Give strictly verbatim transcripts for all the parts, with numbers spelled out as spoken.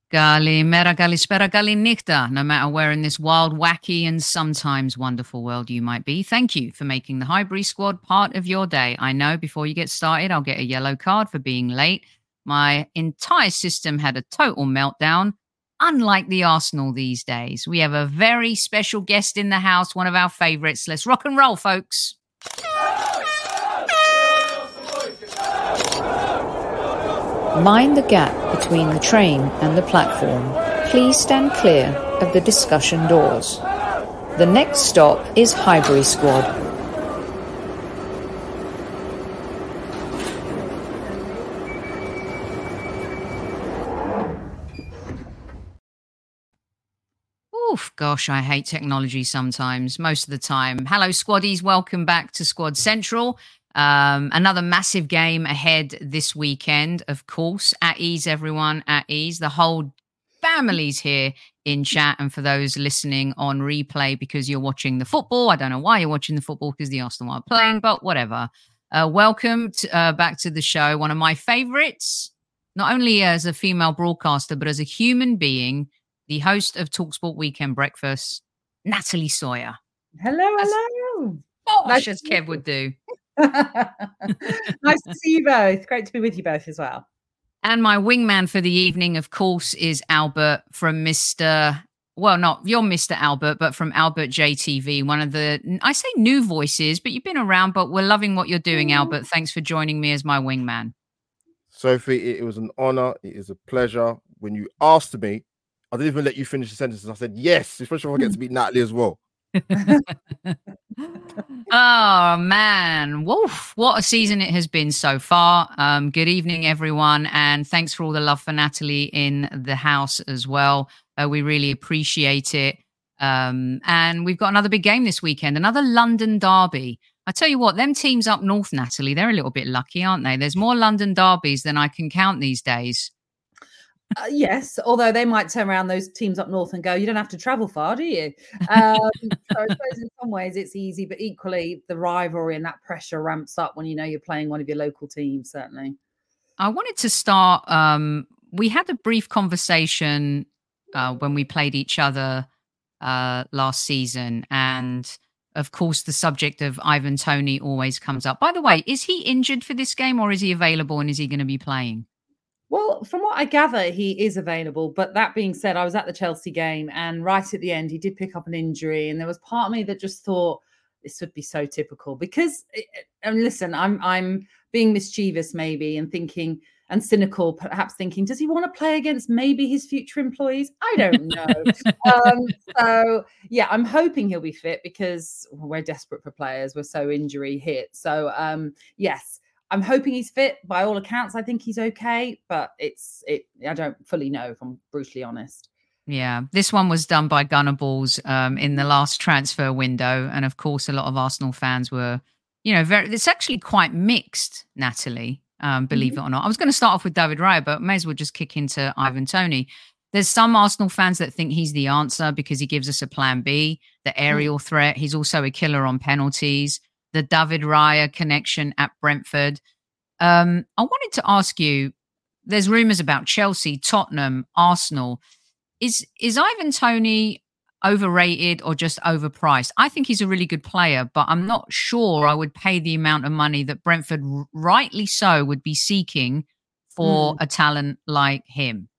Kalimera, kalispera, kalinichta, no matter where in this wild, wacky, and sometimes wonderful world you might be. Thank you for making the Highbury Squad part of your day. I know before you get started, I'll get a yellow card for being late. My entire system had a total meltdown, unlike the Arsenal these days. We have a very special guest in the house, one of our favourites. Let's rock and roll, folks. Mind the gap between the train and the platform. Please stand clear of the discussion doors. The next stop is Highbury Squad. Oof, gosh, I hate technology sometimes, most of the time. Hello, Squaddies. Welcome back to Squad Central. Um, another massive game ahead this weekend, of course. At ease, everyone, at ease. The whole family's here in chat. And for those listening on replay because you're watching the football, I don't know why you're watching the football because the Arsenal aren't playing, but whatever. Uh, welcome to, uh, back to the show. One of my favorites, not only as a female broadcaster, but as a human being, the host of TalkSport Weekend Breakfast, Natalie Sawyer. Hello, hello. Bosh, nice as Kev would do. Nice to see you both. Great to be with you both as well. And my wingman for the evening, of course, is Albert from Mister Well, not you're Mister Albert, but from Albert J T V, one of the, I say new voices, but you've been around, but we're loving what you're doing, Albert. Thanks for joining me as my wingman. Sophie, it was an honor. It is a pleasure. When you asked me, I didn't even let you finish the sentence. And I said, yes, especially if I get to meet Natalie as well. Oh man, woof, what a season it has been so far. Um good evening, everyone, and thanks for all the love for Natalie in the house as well. Uh, we really appreciate it. Um and we've got another big game this weekend, another London derby. I tell you what, them teams up north, Natalie, they're a little bit lucky, aren't they? There's more London derbies than I can count these days. Uh, yes, although they might turn around those teams up north and go, you don't have to travel far, do you? Um, so I suppose in some ways it's easy, but equally the rivalry and that pressure ramps up when you know you're playing one of your local teams, certainly. I wanted to start, um, we had a brief conversation uh, when we played each other uh, last season, and of course the subject of Ivan Toney always comes up. By the way, is he injured for this game or is he available and is he going to be playing? Well, from what I gather, he is available. But that being said, I was at the Chelsea game and right at the end, he did pick up an injury. And there was part of me that just thought this would be so typical because, and listen, I'm I'm being mischievous maybe and thinking and cynical, perhaps thinking, does he want to play against maybe his future employees? I don't know. um, so, yeah, I'm hoping he'll be fit because we're desperate for players. We're so injury hit. So, um, yes. I'm hoping he's fit. By all accounts, I think he's okay, but it's it. I don't fully know, if I'm brutally honest. Yeah, this one was done by Gunner Balls um, in the last transfer window, and of course, a lot of Arsenal fans were, you know, very. It's actually quite mixed, Natalie. Um, believe mm-hmm. it or not, I was going to start off with David Raya, but may as well just kick into Ivan Toney. There's some Arsenal fans that think he's the answer because he gives us a plan B, the aerial mm-hmm. threat. He's also a killer on penalties. The David Raya connection at Brentford. Um, I wanted to ask you, there's rumours about Chelsea, Tottenham, Arsenal. Is is Ivan Toney overrated or just overpriced? I think he's a really good player, but I'm not sure I would pay the amount of money that Brentford, rightly so, would be seeking for mm. a talent like him.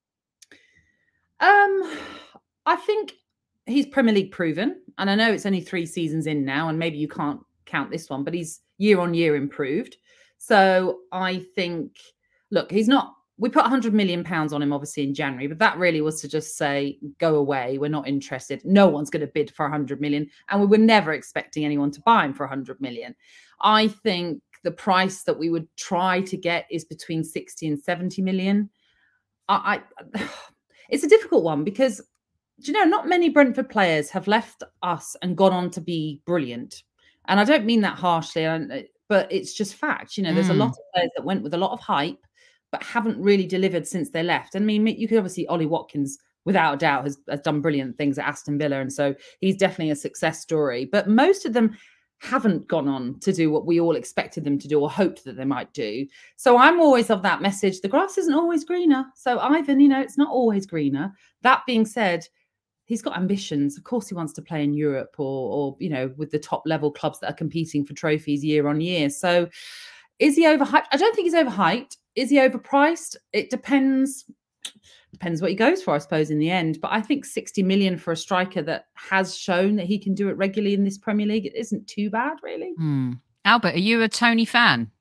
Um, I think he's Premier League proven. And I know it's only three seasons in now, and maybe you can't count this one, but he's year on year improved. So I think, look, he's not, we put one hundred million pounds on him, obviously, in January, but that really was to just say, go away. We're not interested. No one's going to bid for one hundred million. And we were never expecting anyone to buy him for one hundred million. I think the price that we would try to get is between sixty and seventy million. I, I it's a difficult one because, do you know, not many Brentford players have left us and gone on to be brilliant. And I don't mean that harshly, but it's just fact. You know, there's mm. a lot of players that went with a lot of hype, but haven't really delivered since they left. I mean, you could obviously, Ollie Watkins, without a doubt, has, has done brilliant things at Aston Villa. And so he's definitely a success story. But most of them haven't gone on to do what we all expected them to do or hoped that they might do. So I'm always of that message. The grass isn't always greener. So Ivan, you know, it's not always greener. That being said, he's got ambitions. Of course, he wants to play in Europe or, or, you know, with the top level clubs that are competing for trophies year on year. So is he overhyped? I don't think he's overhyped. Is he overpriced? It depends. Depends what he goes for, I suppose, in the end. But I think sixty million for a striker that has shown that he can do it regularly in this Premier League, it isn't too bad, really. Mm. Albert, are you a Toney fan?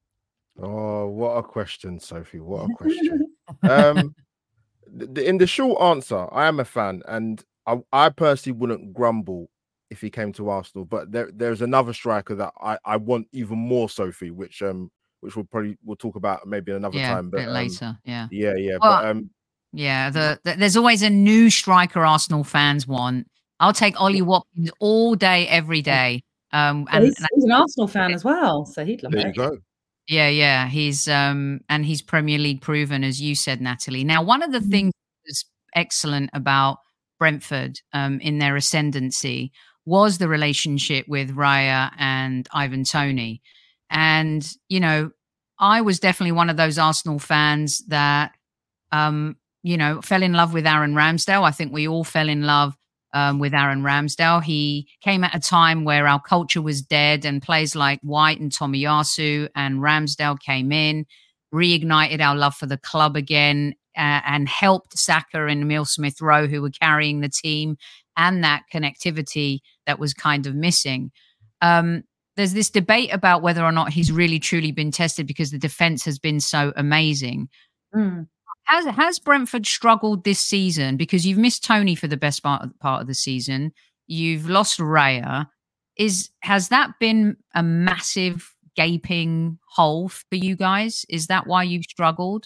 Oh, what a question, Sophie. What a question. um, th- in the short answer, I am a fan, and I, I personally wouldn't grumble if he came to Arsenal. But there, there's another striker that I, I want even more, Sophie, which um, which we'll probably we'll talk about maybe another yeah, time. But a bit um, later, yeah, yeah, yeah. Well, but um, yeah, the, the there's always a new striker Arsenal fans want. I'll take Ollie Watkins all day, every day. Um, and, he's, and he's an Arsenal fan as well, so he'd love there it. you go. Yeah, yeah, he's um, and he's Premier League proven, as you said, Natalie. Now, one of the mm-hmm. things that's excellent about Brentford um, in their ascendancy was the relationship with Raya and Ivan Toney, and you know, I was definitely one of those Arsenal fans that. Um, you know, fell in love with Aaron Ramsdale. I think we all fell in love um, with Aaron Ramsdale. He came at a time where our culture was dead, and players like White and Tomiyasu and Ramsdale came in, reignited our love for the club again, uh, and helped Saka and Emile Smith-Rowe, who were carrying the team, and that connectivity that was kind of missing. Um, there's this debate about whether or not he's really truly been tested because the defense has been so amazing. Mm. Has has Brentford struggled this season? Because you've missed Toney for the best part of, part of the season. You've lost Raya. Is has that been a massive gaping hole for you guys? Is that why you've struggled?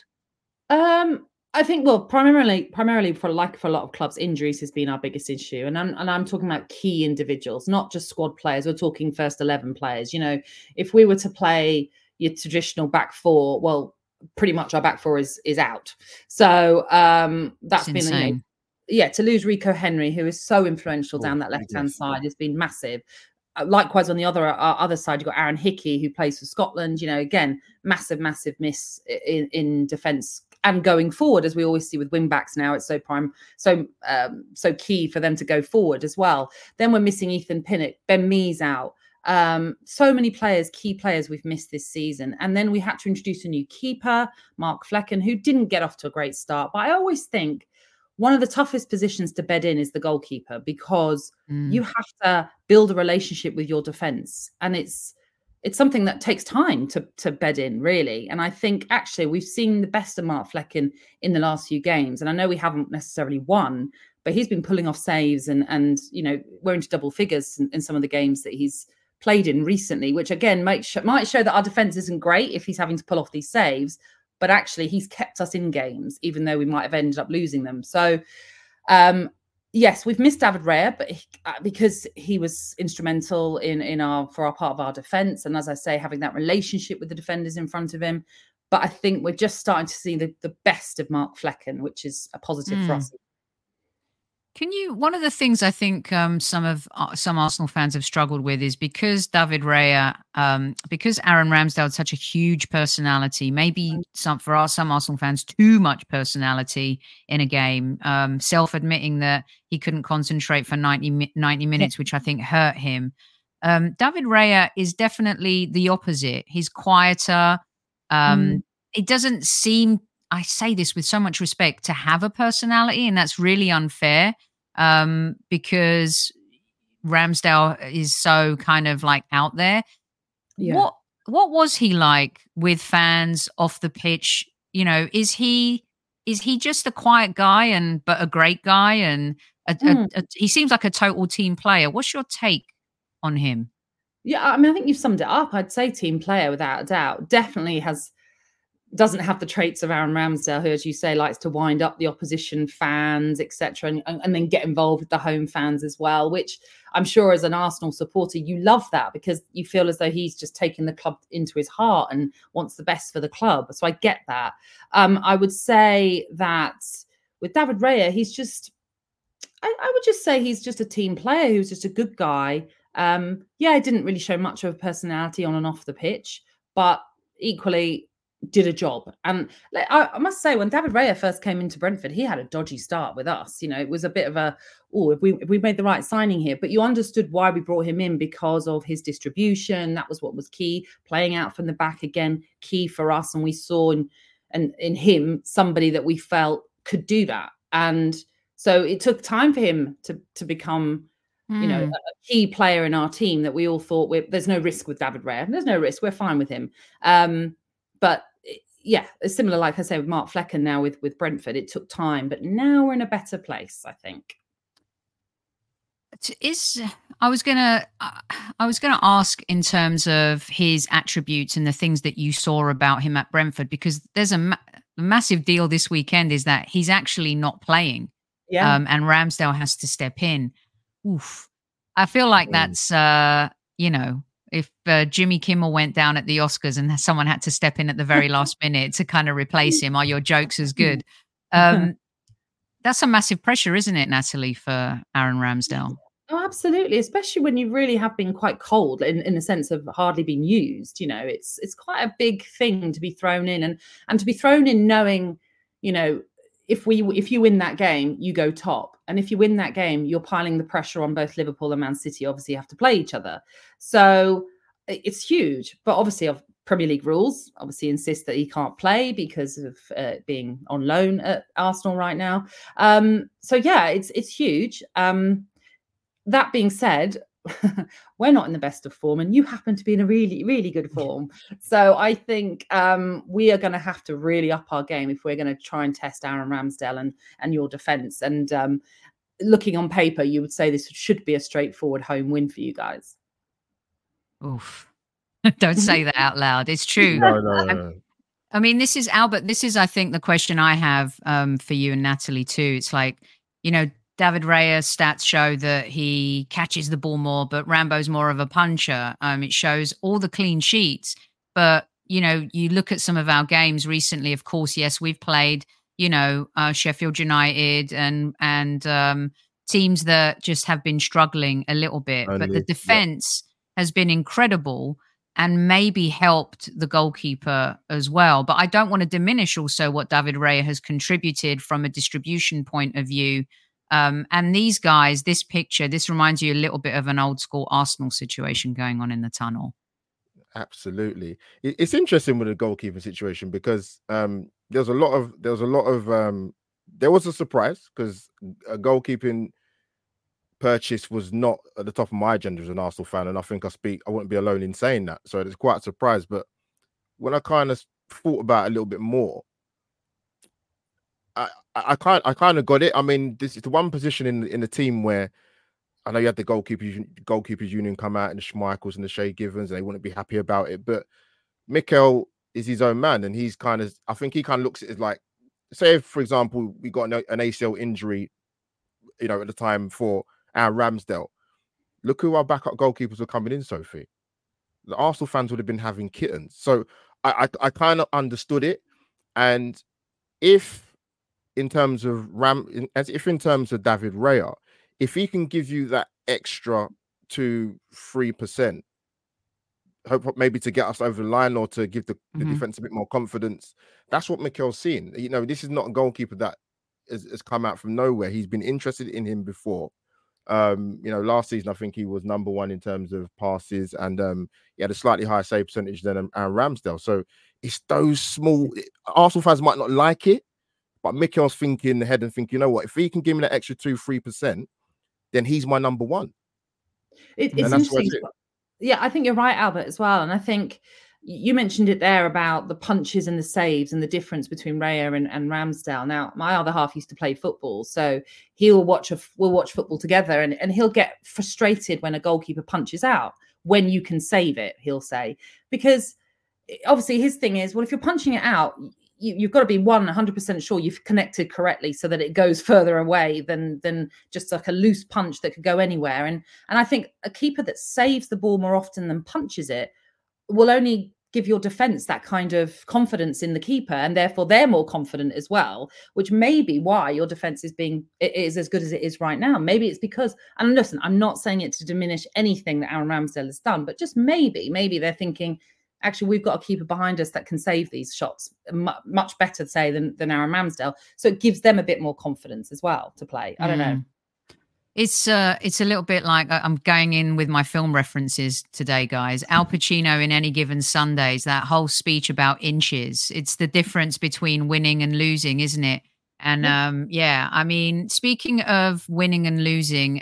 Um, I think well, primarily, primarily for like for a lot of clubs, injuries has been our biggest issue, and I'm and I'm talking about key individuals, not just squad players. We're talking first eleven players. You know, if we were to play your traditional back four, well. Pretty much our back four is is out. So um that's it's been you know, yeah, to lose Rico Henry, who is so influential oh, down that left-hand yes. side, has been massive. Uh, likewise, on the other uh, other side, you've got Aaron Hickey, who plays for Scotland. You know, again, massive, massive miss in, in defence and going forward, as we always see with wing backs now. It's so prime, so um, so key for them to go forward as well. Then we're missing Ethan Pinnock, Ben Mee's out. Um, so many players, key players we've missed this season. And then we had to introduce a new keeper, Mark Flecken, who didn't get off to a great start. But I always think one of the toughest positions to bed in is the goalkeeper, because mm. you have to build a relationship with your defence. And it's it's something that takes time to, to bed in, really. And I think actually we've seen the best of Mark Flecken in the last few games. And I know we haven't necessarily won, but he's been pulling off saves and, and you know, we're into double figures in, in some of the games that he's played in recently, which again might, sh- might show that our defence isn't great if he's having to pull off these saves, but actually he's kept us in games, even though we might have ended up losing them. So um, yes, we've missed David Raya, but he, uh, because he was instrumental in, in our, for our part of our defence. And as I say, having that relationship with the defenders in front of him. But I think we're just starting to see the, the best of Mark Flecken, which is a positive mm. for us. Can you? One of the things I think um, some of uh, some Arsenal fans have struggled with is because David Raya, um, because Aaron Ramsdale had such a huge personality. Maybe some for our, some Arsenal fans, too much personality in a game. Um, self-admitting that he couldn't concentrate for ninety, ninety minutes, which I think hurt him. Um, David Raya is definitely the opposite. He's quieter. Um, mm. It doesn't seem. I say this with so much respect, to have a personality, and that's really unfair um, because Ramsdale is so kind of like out there. Yeah. What what was he like with fans off the pitch? You know, is he is he just a quiet guy and but a great guy, and a, mm. a, a, he seems like a total team player. What's your take on him? Yeah, I mean, I think you've summed it up. I'd say team player without a doubt. Definitely has. Doesn't have the traits of Aaron Ramsdale, who, as you say, likes to wind up the opposition fans, et cetera, and, and then get involved with the home fans as well, which I'm sure as an Arsenal supporter, you love that because you feel as though he's just taken the club into his heart and wants the best for the club. So I get that. Um, I would say that with David Raya, he's just, I, I would just say he's just a team player who's just a good guy. Um, yeah, it didn't really show much of a personality on and off the pitch, but equally did a job. And like, I, I must say, when David Raya first came into Brentford, he had a dodgy start with us. You know, it was a bit of a, oh, if we, if we made the right signing here, but you understood why we brought him in, because of his distribution. That was what was key. Playing out from the back again, key for us. And we saw in, and in him somebody that we felt could do that. And so it took time for him to to become, mm. you know, a key player in our team that we all thought we're, there's no risk with David Raya. There's no risk. We're fine with him. Um, but yeah, it's similar, like I say, with Mark Flecken now with, with Brentford. It took time, but now we're in a better place, I think. Is I was gonna I was gonna ask in terms of his attributes and the things that you saw about him at Brentford, because there's a, ma- a massive deal this weekend is that he's actually not playing, yeah, um, and Ramsdale has to step in. Oof, I feel like that's uh, you know, if uh, Jimmy Kimmel went down at the Oscars and someone had to step in at the very last minute to kind of replace him, are your jokes as good? Um, that's a massive pressure, isn't it, Natalie, for Aaron Ramsdale? Oh, absolutely. Especially when you really have been quite cold in, in the sense of hardly been used. You know, it's it's quite a big thing to be thrown in, and and to be thrown in knowing, you know, if we if you win that game, you go top. And if you win that game, you're piling the pressure on both Liverpool and Man City. Obviously, you have to play each other. So it's huge. But obviously, of Premier League rules obviously insist that he can't play because of uh, being on loan at Arsenal right now. Um, so yeah, it's it's huge. Um, That being said, we're not in the best of form, and you happen to be in a really, really good form. So I think um, we are going to have to really up our game if we're going to try and test Aaron Ramsdale and and your defence. And um, looking on paper, you would say this should be a straightforward home win for you guys. Oof. Don't say that out loud. It's true. No, no, no. I mean, this is, Albert, this is, I think, the question I have um, for you and Natalie too. It's like, you know, David Raya's stats show that he catches the ball more, but Rambo's more of a puncher. Um, it shows all the clean sheets. But, you know, you look at some of our games recently, of course, yes, we've played, you know, uh, Sheffield United and and um, teams that just have been struggling a little bit. Only, but the defense yeah. has been incredible and maybe helped the goalkeeper as well. But I don't want to diminish also what David Raya has contributed from a distribution point of view. Um, and these guys, this picture, this reminds you a little bit of an old school Arsenal situation going on in the tunnel. Absolutely. It's interesting with the goalkeeper situation because um, there's a lot of, there was a lot of, um, there was a surprise because a goalkeeping purchase was not at the top of my agenda as an Arsenal fan. And I think I speak, I wouldn't be alone in saying that. So it's quite a surprise. But when I kind of thought about it a little bit more, I, I kind I kind of got it. I mean, this is the one position in in the team where I know you had the goalkeepers goalkeepers union come out and the Schmeichels and the Shay Givens, and they wouldn't be happy about it. But Mikel is his own man, and he's kind of I think he kind of looks at it like, say, if, for example, we got an, an A C L injury, you know, at the time for our Ramsdale. Look who our backup goalkeepers were coming in, Sophie. The Arsenal fans would have been having kittens. So I I, I kind of understood it, and if in terms of Ram, as if in terms of David Raya, if he can give you that extra two, three percent, hope maybe to get us over the line or to give the, the mm-hmm. defense a bit more confidence, that's what Mikel's seen. You know, this is not a goalkeeper that has, has come out from nowhere. He's been interested in him before. Um, you know, last season I think he was number one in terms of passes, and um, he had a slightly higher save percentage than um, Aaron Ramsdale. So it's those small. Arsenal fans might not like it. But Mikel's thinking ahead and thinking, you know what, if he can give me that extra two, three percent, then he's my number one. It, it's interesting. Yeah, I think you're right, Albert, as well. And I think you mentioned it there about the punches and the saves and the difference between Raya and, and Ramsdale. Now, my other half used to play football, so he'll watch a we'll watch football together, and, and he'll get frustrated when a goalkeeper punches out when you can save it, he'll say. Because obviously his thing is, well, if you're punching it out, You, you've got to be one hundred percent sure you've connected correctly so that it goes further away than than just like a loose punch that could go anywhere. And and I think a keeper that saves the ball more often than punches it will only give your defense that kind of confidence in the keeper, and therefore they're more confident as well, which may be why your defense is being it is as good as it is right now. Maybe it's because, and listen, I'm not saying it to diminish anything that Aaron Ramsdale has done, but just maybe, maybe they're thinking, actually, we've got a keeper behind us that can save these shots much better, say, than, than Aaron Ramsdale. So it gives them a bit more confidence as well to play. I don't mm. know. It's uh, it's a little bit like I'm going in with my film references today, guys. Al Pacino in Any Given Sundays, that whole speech about inches. It's the difference between winning and losing, isn't it? And yeah, um, yeah I mean, speaking of winning and losing,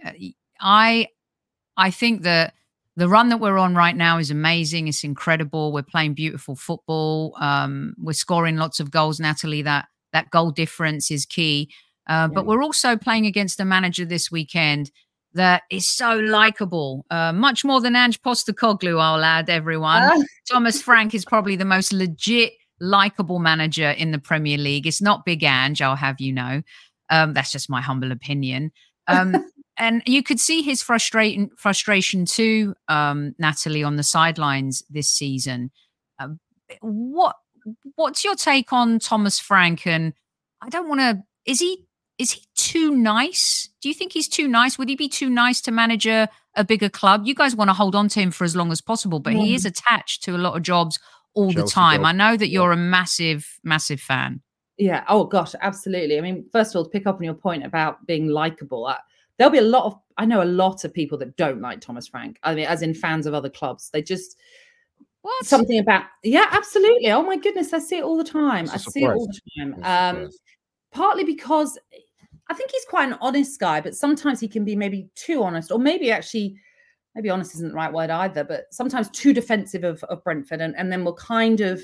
I I think that the run that we're on right now is amazing. It's incredible. We're playing beautiful football. Um, we're scoring lots of goals, Natalie. That that goal difference is key. Uh, but we're also playing against a manager this weekend that is so likable, uh, much more than Ange Postecoglou, I'll add, everyone. Uh. Thomas Frank is probably the most legit, likable manager in the Premier League. It's not Big Ange, I'll have you know. Um, that's just my humble opinion. Um, and you could see his frustration, frustration too, um, Natalie, on the sidelines this season. Uh, what What's your take on Thomas Frank? And I don't want to, is he, Is he too nice? Do you think he's too nice? Would he be too nice to manage a, a bigger club? You guys want to hold on to him for as long as possible, but mm. he is attached to a lot of jobs all Chelsea the time. Job. I know that you're yeah. a massive, massive fan. Yeah. Oh, gosh, absolutely. I mean, first of all, to pick up on your point about being likable, uh, there'll be a lot of, I know a lot of people that don't like Thomas Frank. I mean, as in fans of other clubs. They just, what? Something about, yeah, absolutely. Oh, my goodness. I see it all the time. I see it all the time. Um, partly because I think he's quite an honest guy, but sometimes he can be maybe too honest, or maybe actually, maybe honest isn't the right word either, but sometimes too defensive of, of Brentford. And, and then will kind of,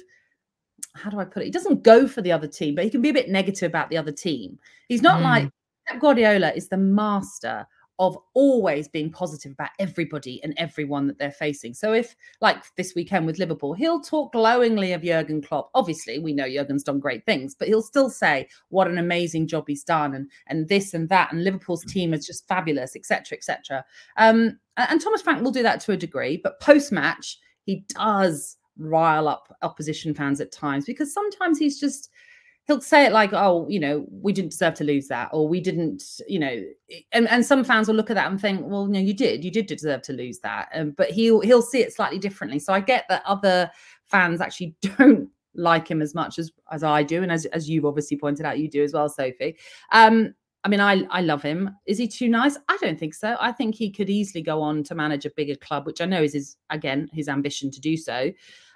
how do I put it? He doesn't go for the other team, but he can be a bit negative about the other team. He's not mm. like, Pep Guardiola is the master of always being positive about everybody and everyone that they're facing. So if, like this weekend with Liverpool, he'll talk glowingly of Jurgen Klopp. Obviously, we know Jurgen's done great things, but he'll still say what an amazing job he's done, and and this and that, and Liverpool's team is just fabulous, et cetera, et cetera. Um, and, and Thomas Frank will do that to a degree, but post-match, he does rile up opposition fans at times, because sometimes he's just, he'll say it like, oh, you know, we didn't deserve to lose that, or we didn't, you know, and, and some fans will look at that and think, well, no, you did, you did deserve to lose that. Um, but he'll, he'll see it slightly differently. So I get that other fans actually don't like him as much as, as I do. And as, as you've obviously pointed out, you do as well, Sophie. Um, I mean, I, I love him. Is he too nice? I don't think so. I think he could easily go on to manage a bigger club, which I know is his, again, his ambition to do so.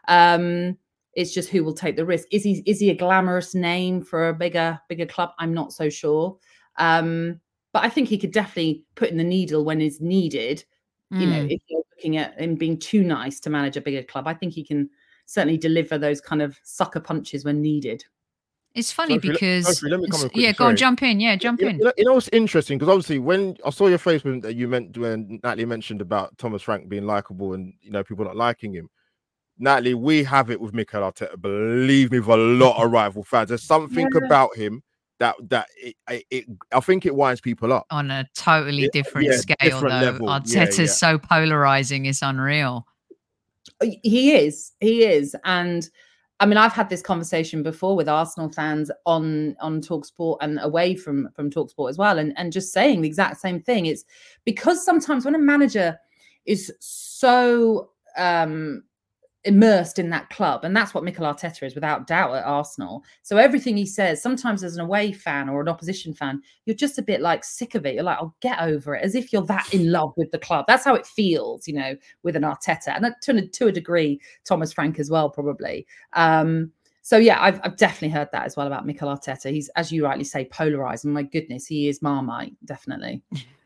Um, It's just who will take the risk. Is he is he a glamorous name for a bigger bigger club? I'm not so sure. Um, but I think he could definitely put in the needle when is needed. Mm. You know, if you're looking at him being too nice to manage a bigger club, I think he can certainly deliver those kind of sucker punches when needed. It's funny Sophie, because Sophie, let me come yeah, go on, jump in. Yeah, jump you, in. You know, you know what's interesting? Because obviously, when I saw your face when you meant when Natalie mentioned about Thomas Frank being likable and you know people not liking him. Natalie, we have it with Mikel Arteta. Believe me, with a lot of rival fans. There's something yeah. about him that that it, it, it I think it winds people up on a totally different yeah, scale. Different though level. Arteta's yeah, yeah. so polarizing; it's unreal. He is, he is, and I mean, I've had this conversation before with Arsenal fans on on TalkSport and away from from TalkSport as well, and and just saying the exact same thing. It's because sometimes when a manager is so um immersed in that club, and that's what Mikel Arteta is without doubt at Arsenal. So everything he says, sometimes as an away fan or an opposition fan, you're just a bit like sick of it. You're like, oh, get over it, as if you're that in love with the club. That's how it feels, you know, with an Arteta, and to, to a degree, Thomas Frank as well, probably. Um, so yeah, I've, I've definitely heard that as well about Mikel Arteta. He's, as you rightly say, polarizing. My goodness, he is Marmite, definitely.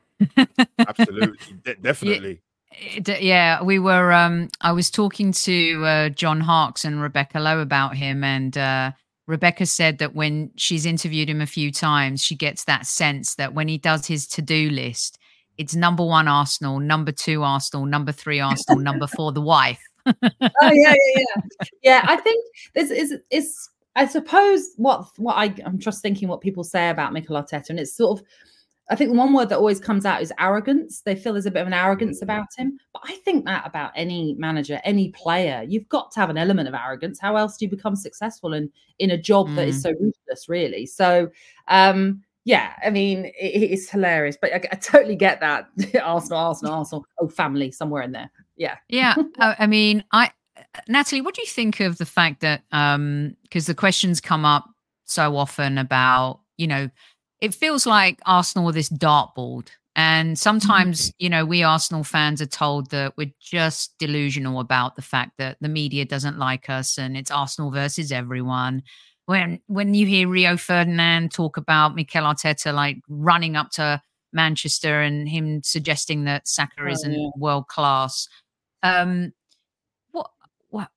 Absolutely, De- definitely. Yeah. Yeah, we were. Um, I was talking to uh, John Harkes and Rebecca Lowe about him, and uh, Rebecca said that when she's interviewed him a few times, she gets that sense that when he does his to-do list, it's number one Arsenal, number two Arsenal, number three Arsenal, number four the wife. oh yeah, yeah, yeah, yeah. I think this is is. I suppose what what I I'm just thinking what people say about Mikel Arteta, and it's sort of I think the one word that always comes out is arrogance. They feel there's a bit of an arrogance about him. But I think that about any manager, any player, you've got to have an element of arrogance. How else do you become successful in, in a job mm. that is so ruthless, really? So, um, yeah, I mean, it, it's hilarious. But I, I totally get that. Arsenal, Arsenal, Arsenal. Oh, family, somewhere in there. Yeah. Yeah. I, I mean, I, Natalie, what do you think of the fact that, um, because the questions come up so often about, you know, it feels like Arsenal are this dartboard. And sometimes, you know, we Arsenal fans are told that we're just delusional about the fact that the media doesn't like us and it's Arsenal versus everyone. When when you hear Rio Ferdinand talk about Mikel Arteta, like running up to Manchester and him suggesting that Saka oh, isn't yeah. world class. Um, what, what,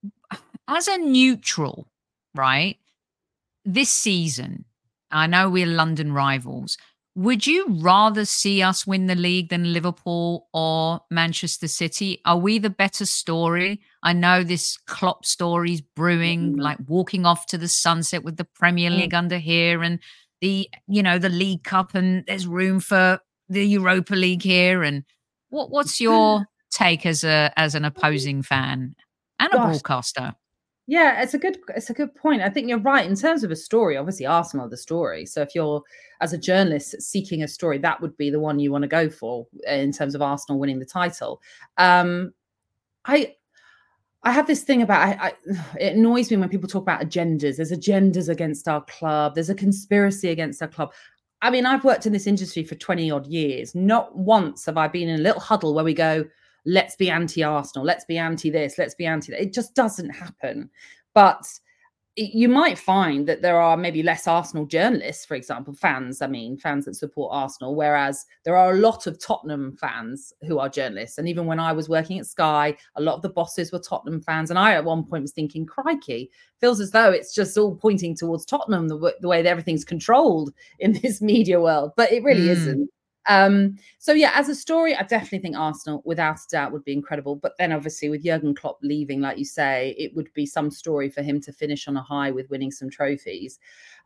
as a neutral, right, this season, I know we're London rivals. Would you rather see us win the league than Liverpool or Manchester City? Are we the better story? I know this Klopp story's brewing, mm-hmm. like walking off to the sunset with the Premier League mm-hmm. under here and the, you know, the League Cup, and there's room for the Europa League here. And what what's your take as a as an opposing fan and a Gosh. broadcaster? Yeah, it's a good it's a good point. I think you're right in terms of a story. Obviously, Arsenal are the story. So if you're, as a journalist, seeking a story, that would be the one you want to go for in terms of Arsenal winning the title. Um, I I have this thing about I, I, it annoys me when people talk about agendas. There's agendas against our club. There's a conspiracy against our club. I mean, I've worked in this industry for twenty odd years. Not once have I been in a little huddle where we go, let's be anti-Arsenal, let's be anti this, let's be anti that. It just doesn't happen. But it, you might find that there are maybe less Arsenal journalists, for example, fans, I mean, fans that support Arsenal, whereas there are a lot of Tottenham fans who are journalists. And even when I was working at Sky, a lot of the bosses were Tottenham fans. And I at one point was thinking, crikey, feels as though it's just all pointing towards Tottenham, the, the way that everything's controlled in this media world. But it really mm. isn't. Um, so yeah, as a story, I definitely think Arsenal, without a doubt, would be incredible. But then obviously with Jurgen Klopp leaving, like you say, it would be some story for him to finish on a high with winning some trophies.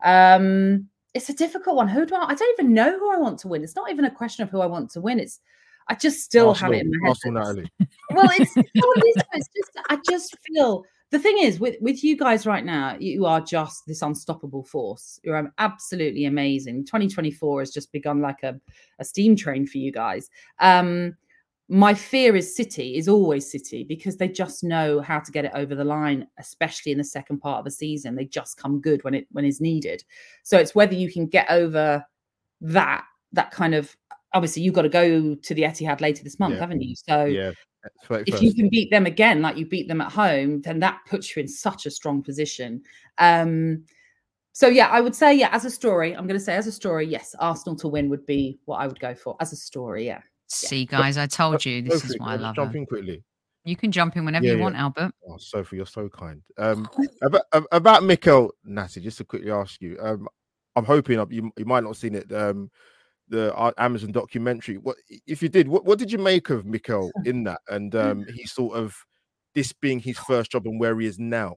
Um, it's a difficult one. Who do I, I don't even know who I want to win. It's not even a question of who I want to win. It's, I just still Arsenal, have it in my head. Arsenal, Natalie. Well, it's, it's just, I just feel, the thing is, with, with you guys right now, you are just this unstoppable force. You're absolutely amazing. twenty twenty-four has just begun like a, a steam train for you guys. Um, my fear is City, is always City, because they just know how to get it over the line, especially in the second part of the season. They just come good when it when it's needed. So it's whether you can get over that, that kind of, obviously you've got to go to the Etihad later this month, yeah. haven't you? So yeah. If you can beat them again, like you beat them at home, then that puts you in such a strong position. Um, so, yeah, I would say, yeah, as a story, I'm going to say as a story, yes, Arsenal to win would be what I would go for as a story. Yeah. See, guys, I told you this is why I love jump in quickly. You can jump in whenever yeah, you yeah. want, Albert. Oh, Sophie, you're so kind. Um, about about Mikel, Natty, just to quickly ask you, um, I'm hoping you you might not have seen it. Um, the Amazon documentary. What if you did? What, what did you make of Mikel in that? And um, he sort of this being his first job and where he is now.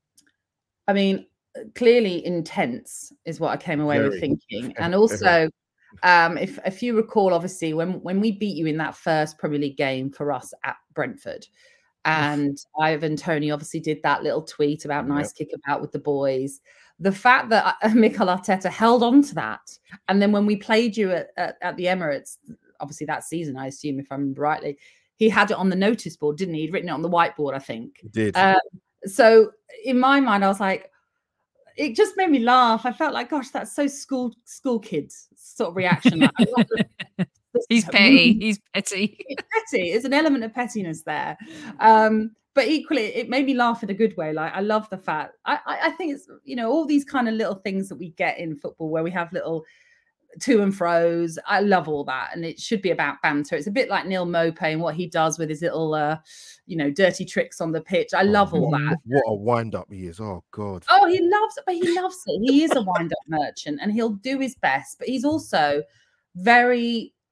I mean, clearly intense is what I came away Very. with thinking, and also, um, if if you recall, obviously when when we beat you in that first Premier League game for us at Brentford, and Ivan Toney obviously did that little tweet about nice yep. kickabout with the boys. The fact that Mikel Arteta held on to that, and then when we played you at, at, at the Emirates, obviously that season, I assume, if I remember rightly, he had it on the notice board, didn't he? He'd written it on the whiteboard, I think. He did. Um, so in my mind, I was like, it just made me laugh. I felt like, gosh, that's so school school kids sort of reaction. Like, He's petty. He's petty. It's petty. There's an element of pettiness there. Um, But equally, it made me laugh in a good way. Like, I love the fact, I, I think it's, you know, all these kind of little things that we get in football where we have little to and fro's. I love all that. And it should be about banter. It's a bit like Neil Maupay and what he does with his little, uh, you know, dirty tricks on the pitch. I love all that. What a wind up he is. Oh, God. Oh, he loves it. But he loves it. He is a wind up merchant and he'll do his best. But he's also very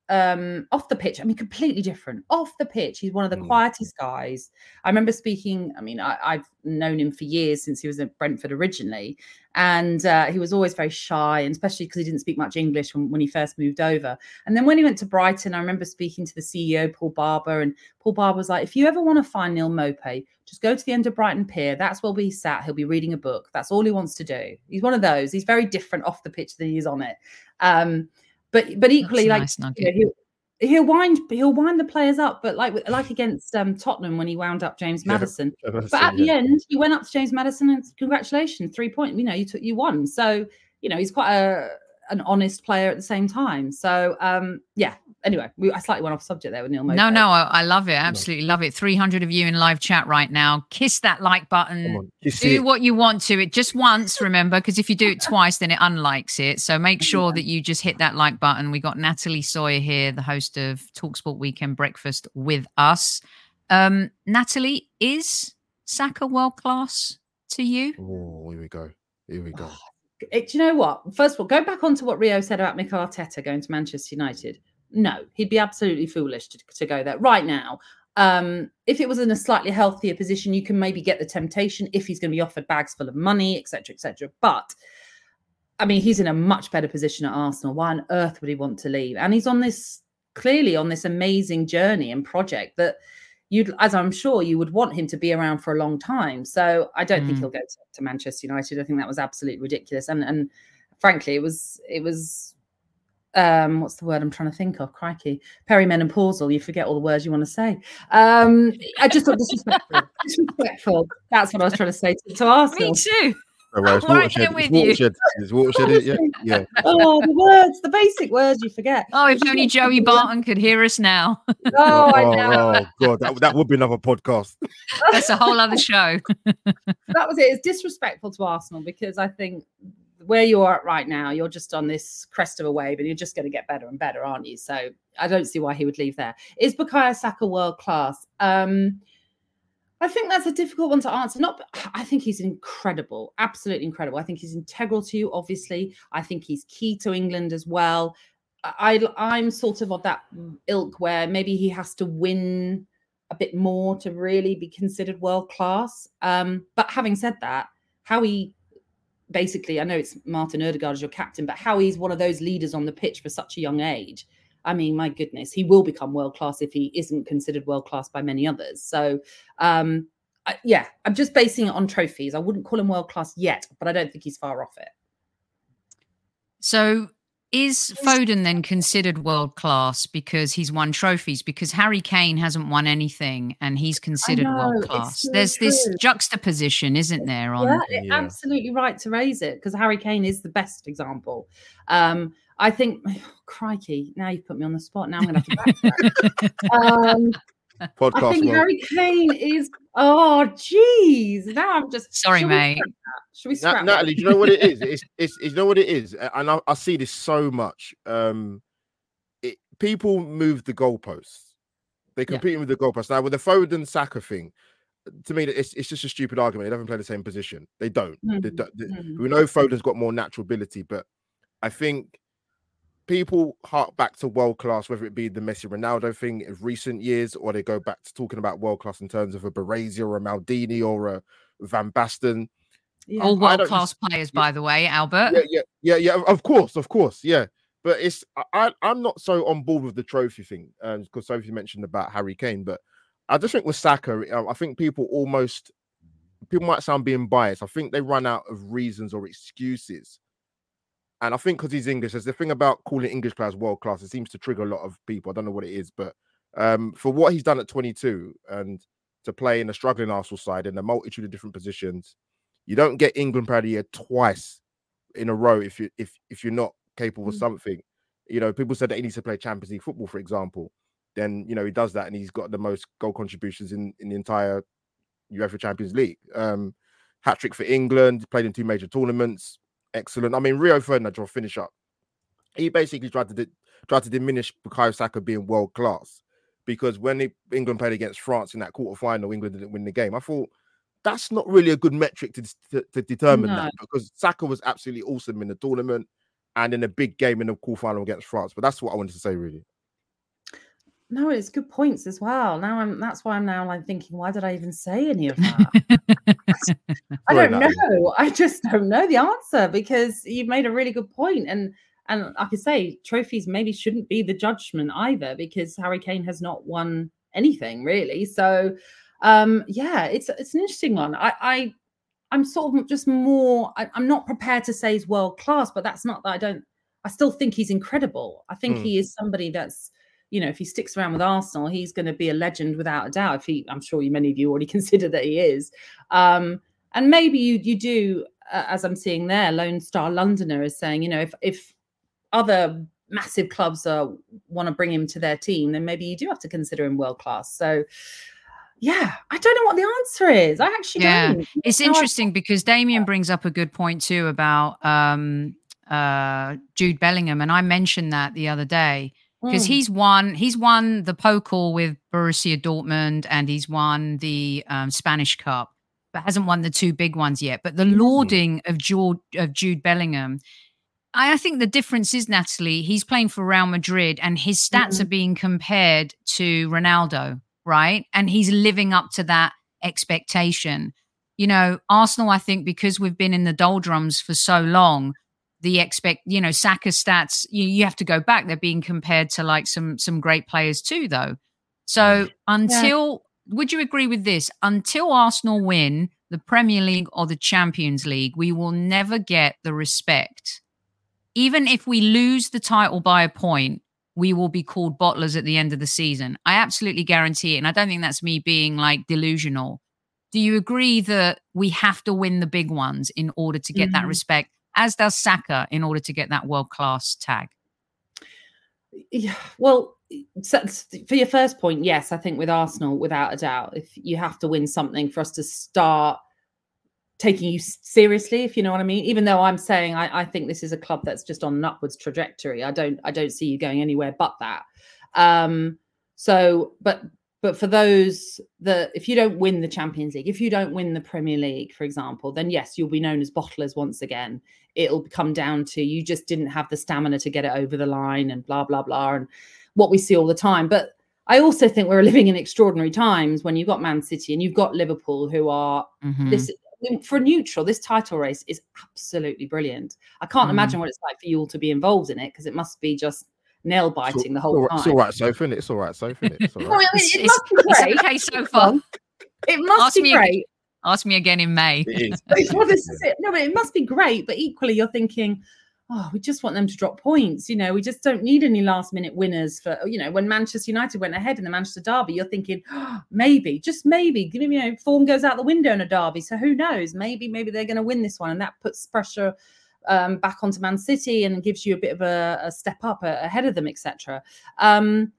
um, off the pitch, I mean, completely different. Off the pitch, he's one of the Mm. quietest guys. I remember speaking, I mean, I, I've known him for years since he was at Brentford originally. And uh, he was always very shy, and especially because he didn't speak much English when, when he first moved over. And then when he went to Brighton, I remember speaking to the C E O, Paul Barber, and Paul Barber was like, if you ever want to find Neil Maupay, just go to the end of Brighton Pier. That's where he sat. He'll be reading a book. That's all he wants to do. He's one of those. He's very different off the pitch than he is on it. Um, But but equally, That's like nice, you know, he'll, he'll wind he'll wind the players up, but like like against um, Tottenham when he wound up James Maddison. Yeah, but at yeah. the end, he went up to James Maddison and congratulations, three point. You know, you took you won. So you know, he's quite a an honest player at the same time. So um, yeah. Anyway, we, I slightly went off subject there with Neil Maupay. No, no, I, I love it. Absolutely love it. three hundred of you in live chat right now. Kiss that like button. Do it. what you want to it just once, remember, because if you do it twice, then it unlikes it. So make sure that you just hit that like button. We got Natalie Sawyer here, the host of TalkSport Weekend Breakfast with us. Um, Natalie, is Saka world class to you? Oh, here we go. Here we go. It, do you know what? First of all, go back on to what Rio said about Mikel Arteta going to Manchester United. No, he'd be absolutely foolish to, to go there right now. Um, if it was in a slightly healthier position, you can maybe get the temptation if he's going to be offered bags full of money, et cetera, et cetera. But I mean, he's in a much better position at Arsenal. Why on earth would he want to leave? And he's on this clearly on this amazing journey and project that you'd, as I'm sure you would want him to be around for a long time. So I don't mm. think he'll go to, to Manchester United. I think that was absolutely ridiculous. And and frankly, it was it was. Um, what's the word I'm trying to think of? Crikey, perimenopausal. You forget all the words you want to say. Um, I just thought disrespectful. disrespectful. That's what I was trying to say to, to Arsenal. Me too. Oh, well, it's I'm right watershed. there with It's watershed. you. It's watershed. Yeah, yeah. Oh, the words, the basic words you forget. Oh, if only Joey Barton could hear us now. Oh, I oh, know. oh God, that, that would be another podcast. That's a whole other show. That was it. It's disrespectful to Arsenal because I think where you are at right now, you're just on this crest of a wave and you're just going to get better and better, aren't you? So I don't see why he would leave there. Is Bukayo Saka world class? Um, I think that's a difficult one to answer. Not, I think he's incredible, absolutely incredible. I think he's integral to you, obviously. I think he's key to England as well. I, I'm sort of of that ilk where maybe he has to win a bit more to really be considered world class. Um, but having said that, how he basically, I know it's Martin Ødegaard as your captain, but how he's one of those leaders on the pitch for such a young age. I mean, my goodness, he will become world-class if he isn't considered world-class by many others. So, um, I, yeah, I'm just basing it on trophies. I wouldn't call him world-class yet, but I don't think he's far off it. So is Foden then considered world-class because he's won trophies? Because Harry Kane hasn't won anything and he's considered know, world-class. so There's true. this juxtaposition, isn't there? On Yeah, Yeah. absolutely right to raise it because Harry Kane is the best example. Um, I think, oh, crikey, now you've put me on the spot. Now I'm going to have to backtrack. um, Podcast. I think well, Harry Kane is, oh, geez. Now I'm just. Sorry, should we mate. scrap that? Should we Na- scrap Natalie, that? do you know what it is? It's, it's, it's you know what it is, and I, I see this so much. Um, it, people move the goalposts. They're competing with the goalposts now with the Foden Saka thing. To me, it's it's just a stupid argument. They don't play the same position. They don't. Mhm, They don't- they- mhm. We know Foden's got more natural ability, but I think people hark back to world class, whether it be the Messi Ronaldo thing of recent years, or they go back to talking about world class in terms of a Baresi or a Maldini or a Van Basten. Yeah. All I don't world-class players, by the way, Albert. Yeah, yeah, yeah, yeah. Of course, of course, yeah. But it's I, I'm not so on board with the trophy thing, because um, Sophie mentioned about Harry Kane, but I just think with Saka, I think people almost people might sound being biased. I think they run out of reasons or excuses. And I think because he's English, there's the thing about calling English players world class. It seems to trigger a lot of people. I don't know what it is, but um, for what he's done at twenty-two and to play in a struggling Arsenal side in a multitude of different positions, you don't get England Player of the Year twice in a row if you if if you're not capable of something. You know, people said that he needs to play Champions League football, for example. Then you know he does that, and he's got the most goal contributions in in the entire UEFA Champions League. Um, hat trick for England. Played in two major tournaments. Excellent. I mean, Rio Ferdinand, to finish up, he basically tried to di- tried to diminish Bukayo Saka being world class because when he, England played against France in that quarterfinal, England didn't win the game. I thought that's not really a good metric to to, to determine No. that because Saka was absolutely awesome in the tournament and in a big game in the quarterfinal against France. But that's what I wanted to say, really. No, it's good points as well. Now I'm that's why I'm now like thinking, why did I even say any of that? I Sorry, don't Natalie. know. I just don't know the answer, because you've made a really good point. And and like I say, trophies maybe shouldn't be the judgment either, because Harry Kane has not won anything really. So um yeah, it's it's an interesting one. I I I'm sort of just more I, I'm not prepared to say he's world class, but that's not that I don't I still think he's incredible. I think Mm. he is somebody that's, you know, if he sticks around with Arsenal, he's going to be a legend without a doubt. If he, I'm sure you, many of you already consider that he is. Um, and maybe you you do, uh, as I'm seeing there, Lone Star Londoner is saying, you know, if if other massive clubs uh, want to bring him to their team, then maybe you do have to consider him world class. So, yeah, I don't know what the answer is. I actually Yeah, don't. it's No, I- interesting because Damien brings up a good point too about um, uh, Jude Bellingham, and I mentioned that the other day because Mm. he's won he's won the Pokal with Borussia Dortmund and he's won the um, Spanish Cup, but hasn't won the two big ones yet. But the lauding of Jude of Jude Bellingham, I, I think the difference is, Natalie, he's playing for Real Madrid and his stats Mhm. are being compared to Ronaldo, right? And he's living up to that expectation. You know, Arsenal, I think, because we've been in the doldrums for so long, the expect, you know, Saka stats, you, you have to go back. They're being compared to like some some great players too, though. So until, would you agree with this? Until Arsenal win the Premier League or the Champions League, we will never get the respect. Even if we lose the title by a point, we will be called bottlers at the end of the season. I absolutely guarantee it. And I don't think that's me being like delusional. Do you agree that we have to win the big ones in order to get that Mhm. respect, as does Saka in order to get that world-class tag? Yeah, well, so for your first point, yes, I think with Arsenal, without a doubt, if you have to win something for us to start taking you seriously, if you know what I mean. Even though I'm saying I, I think this is a club that's just on an upwards trajectory, I don't I don't see you going anywhere but that. Um, so, but but for those that, if you don't win the Champions League, if you don't win the Premier League, for example, then yes, you'll be known as bottlers once again. It'll come down to you just didn't have the stamina to get it over the line and blah blah blah, and what we see all the time. But I also think we're living in extraordinary times when you've got Man City and you've got Liverpool, who are Mhm. this. For neutral, this title race is absolutely brilliant. I can't Mm. imagine what it's like for you all to be involved in it, because it must be just nail biting the whole it's all, time. It's all right, Sophie. Innit? It's all right, Sophie. Innit? It's all No, right. I mean, it It's- must be it's great. okay so far. It must Ask be me ag- great. Ask me again in May. It is. Well, this is it. No, but it must be great. But equally, you're thinking, oh, we just want them to drop points. You know, we just don't need any last minute winners for, you know, when Manchester United went ahead in the Manchester derby, you're thinking, oh, maybe, just maybe, you know, form goes out the window in a derby. So who knows? Maybe, maybe they're going to win this one. And that puts pressure um, back onto Man City and gives you a bit of a, a step up uh, ahead of them, et cetera. Um,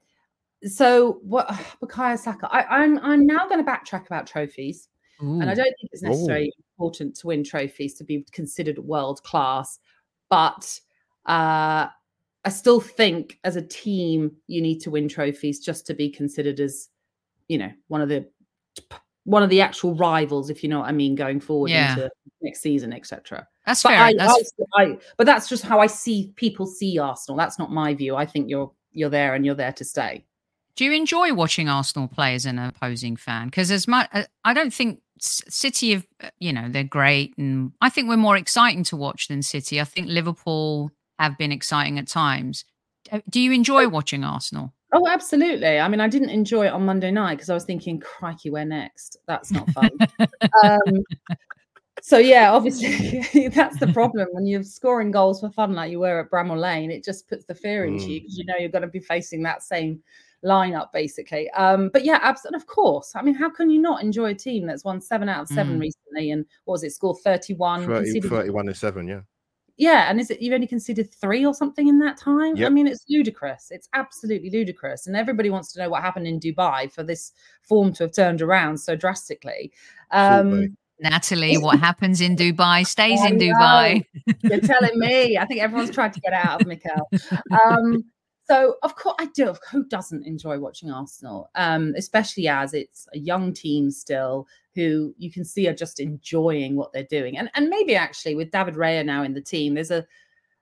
so what, Bukayo Saka, I, I'm, I'm now going to backtrack about trophies. Ooh. And I don't think it's necessarily Ooh. important to win trophies to be considered world class. But uh, I still think as a team, you need to win trophies just to be considered as, you know, one of the one of the actual rivals, if you know what I mean, going forward Yeah. into next season, et cetera. That's But fair. I, That's I, I, but that's just how I see people see Arsenal. That's not my view. I think you're you're there and you're there to stay. Do you enjoy watching Arsenal play as an opposing fan? Because as much, I don't think City have, you know, they're great, and I think we're more exciting to watch than City. I think Liverpool have been exciting at times. Do you enjoy watching Arsenal? Oh, absolutely. I mean, I didn't enjoy it on Monday night because I was thinking, crikey, where next? That's not fun. um, so, yeah, obviously, that's the problem. When you're scoring goals for fun like you were at Bramall Lane, it just puts the fear into you because you know you're going to be facing that same lineup, basically. Um, but, yeah, absolutely. Of course. I mean, how can you not enjoy a team that's won seven out of seven Mm. recently? And what was it, scored thirty-one? thirty, conceded- thirty-one and seven, yeah. Yeah, and is it you've only conceded three or something in that time? I Yep. mean, it's ludicrous. It's absolutely ludicrous. And everybody wants to know what happened in Dubai for this form to have turned around so drastically. Um, Shortly. Natalie, what happens in Dubai stays I in know. Dubai. You're telling me. I think everyone's tried to get out of Mikel. Um, so, of course, I do. Who doesn't enjoy watching Arsenal? Um, especially as it's a young team still who you can see are just enjoying what they're doing. And and maybe actually with David Raya now in the team, there's a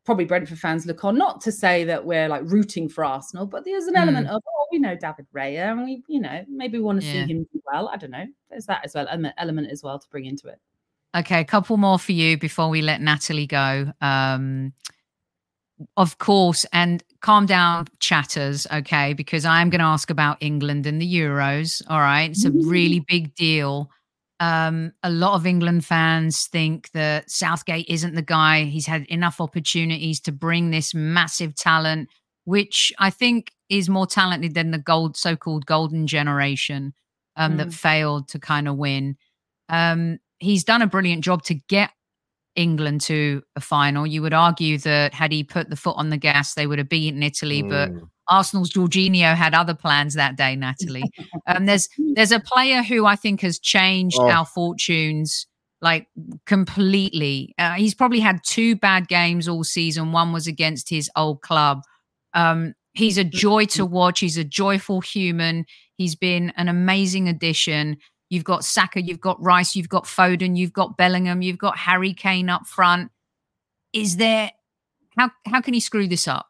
probably Brentford fans look on, not to say that we're like rooting for Arsenal, but there's an mm. element of, oh, we know David Raya, and we, you know, maybe we want to yeah. see him do well. I don't know. There's that as well, an element as well to bring into it. Okay, a couple more for you before we let Natalie go. Um, of course, and calm down, chatters, okay, because I am going to ask about England and the Euros. All right, it's a really big deal. Um, a lot of England fans think that Southgate isn't the guy. He's had enough opportunities to bring this massive talent, which I think is more talented than the gold, so-called golden generation um, mm. that failed to kind of win. Um, he's done a brilliant job to get England to a final. You would argue that had he put the foot on the gas, they would have beaten Italy, mm. but Arsenal's Jorginho had other plans that day, Natalie. Um, there's there's a player who I think has changed oh. our fortunes like completely. Uh, he's probably had two bad games all season. One was against his old club. Um, he's a joy to watch. He's a joyful human. He's been an amazing addition. You've got Saka, you've got Rice, you've got Foden, you've got Bellingham, you've got Harry Kane up front. Is there, how how can he screw this up?